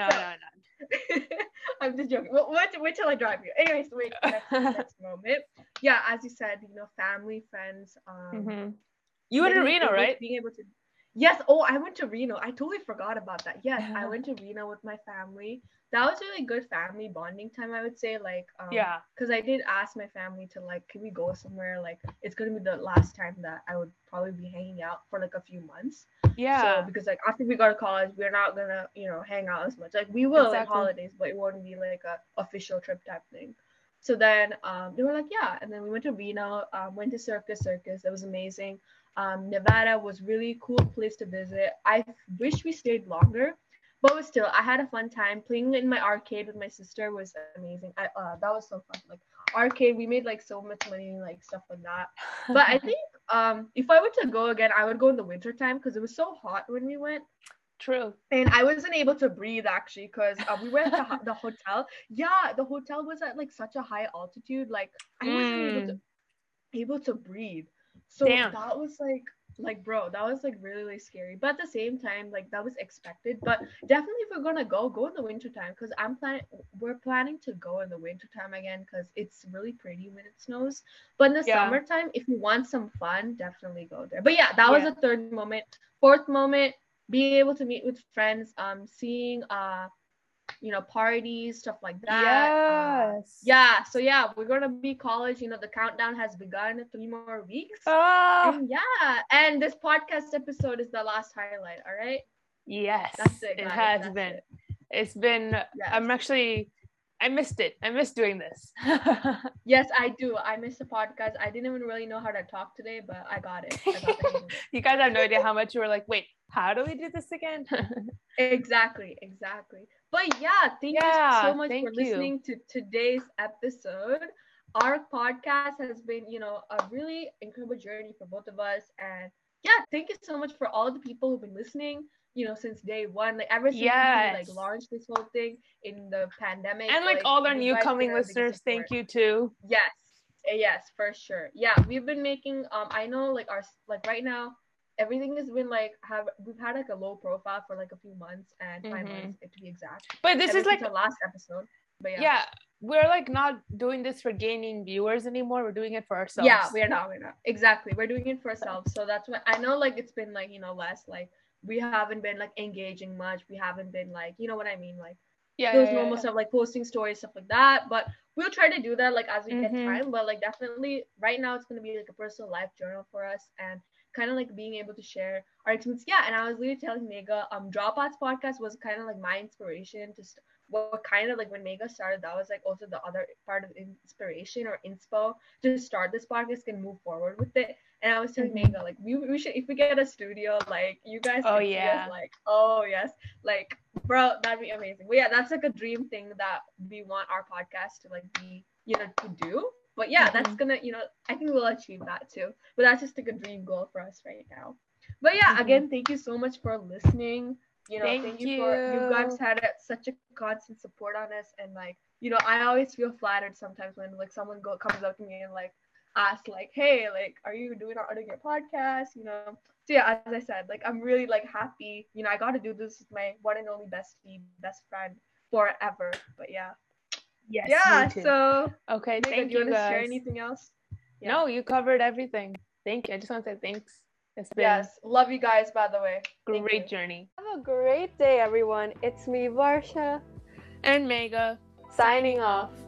I'm just joking. Well, wait till I drive you. Anyways, wait, next moment. Yeah, as you said, family, friends. You went to Reno, right? Being able to. Yes. Oh, I went to Reno. I totally forgot about that. Yes, I went to Reno with my family. That was really good family bonding time, I would say. Like, because I did ask my family to like, can we go somewhere? Like, it's gonna be the last time that I would probably be hanging out for like a few months. Yeah. So because like after we go to college, we're not gonna hang out as much. Like we will in holidays, but it won't be like a official trip type thing. So then they were like, yeah, and then we went to Reno, went to Circus. It was amazing. Nevada was really cool place to visit. I wish we stayed longer, but still, I had a fun time playing in my arcade with my sister. Was amazing. That was so fun. Like arcade, we made like so much money, like stuff like that. But I think if I were to go again, I would go in the winter time because it was so hot when we went. True. And I wasn't able to breathe actually because we were at the hotel. Yeah, the hotel was at like such a high altitude. Like I wasn't able to breathe. So that was like bro, that was like really, really scary. But at the same time, like that was expected. But definitely if we're gonna go in the winter time because we're planning to go in the winter time again because it's really pretty when it snows. But in the summertime, if you want some fun, definitely go there. But yeah, that was the third moment. Fourth moment, being able to meet with friends, seeing parties, stuff like that. Yes. So yeah, we're gonna be college. The countdown has begun. 3 more weeks. And this podcast episode is the last highlight. All right. Yes, that's it. It has been. It's been. Yes. I missed it. I miss doing this. Yes, I do. I miss the podcast. I didn't even really know how to talk today, but I got it. You guys have no idea how much you were like, wait, how do we do this again? Exactly. But yeah, thank you so much for listening to today's episode. Our podcast has been, a really incredible journey for both of us. And yeah, thank you so much for all the people who've been listening, since day one. Like ever since we launched this whole thing in the pandemic. And like all our new coming listeners, thank you too. Yes, for sure. Yeah, we've been making I know like right now everything has been like we've had like a low profile for like a few months and 5 months to be exact. But this is like the last episode. But yeah, we're like not doing this for gaining viewers anymore. We're doing it for ourselves. Yeah, we're not. Exactly. We're doing it for ourselves. So that's why I know like it's been like, less like we haven't been like engaging much. We haven't been like, you know what I mean? Like those normal stuff like posting stories, stuff like that. But we'll try to do that like as we get time. But like definitely right now it's gonna be like a personal life journal for us and kind of like being able to share our experience. Yeah, and I was literally telling Mega, Dropouts podcast was kind of like my inspiration to what kind of like when Mega started, that was like also the other part of inspiration or inspo to start this podcast and move forward with it. And I was telling Mega like we should, if we get a studio, like you guys can see us, like like bro, that'd be amazing. But yeah, that's like a dream thing that we want our podcast to like be to do. But yeah, that's gonna, I think we'll achieve that too. But that's just like a dream goal for us right now. But yeah, again, thank you so much for listening. Thank you for you guys had such a constant support on us, and like, I always feel flattered sometimes when like someone comes up to me and like asks like, hey, like, are you doing your podcast? So yeah, as I said, like I'm really like happy. You know, I got to do this with my one and only bestie, best friend forever. But yeah. Yes, Yeah. me too. So Okay, Megha, thank do you you want to share guys. anything else? Yeah. No, you covered everything. Thank you. I just want to say thanks. It's been Yes. Love you guys, by the way. Thank great you. journey. Have a great day, everyone. It's me, Varsha, And Megha signing off.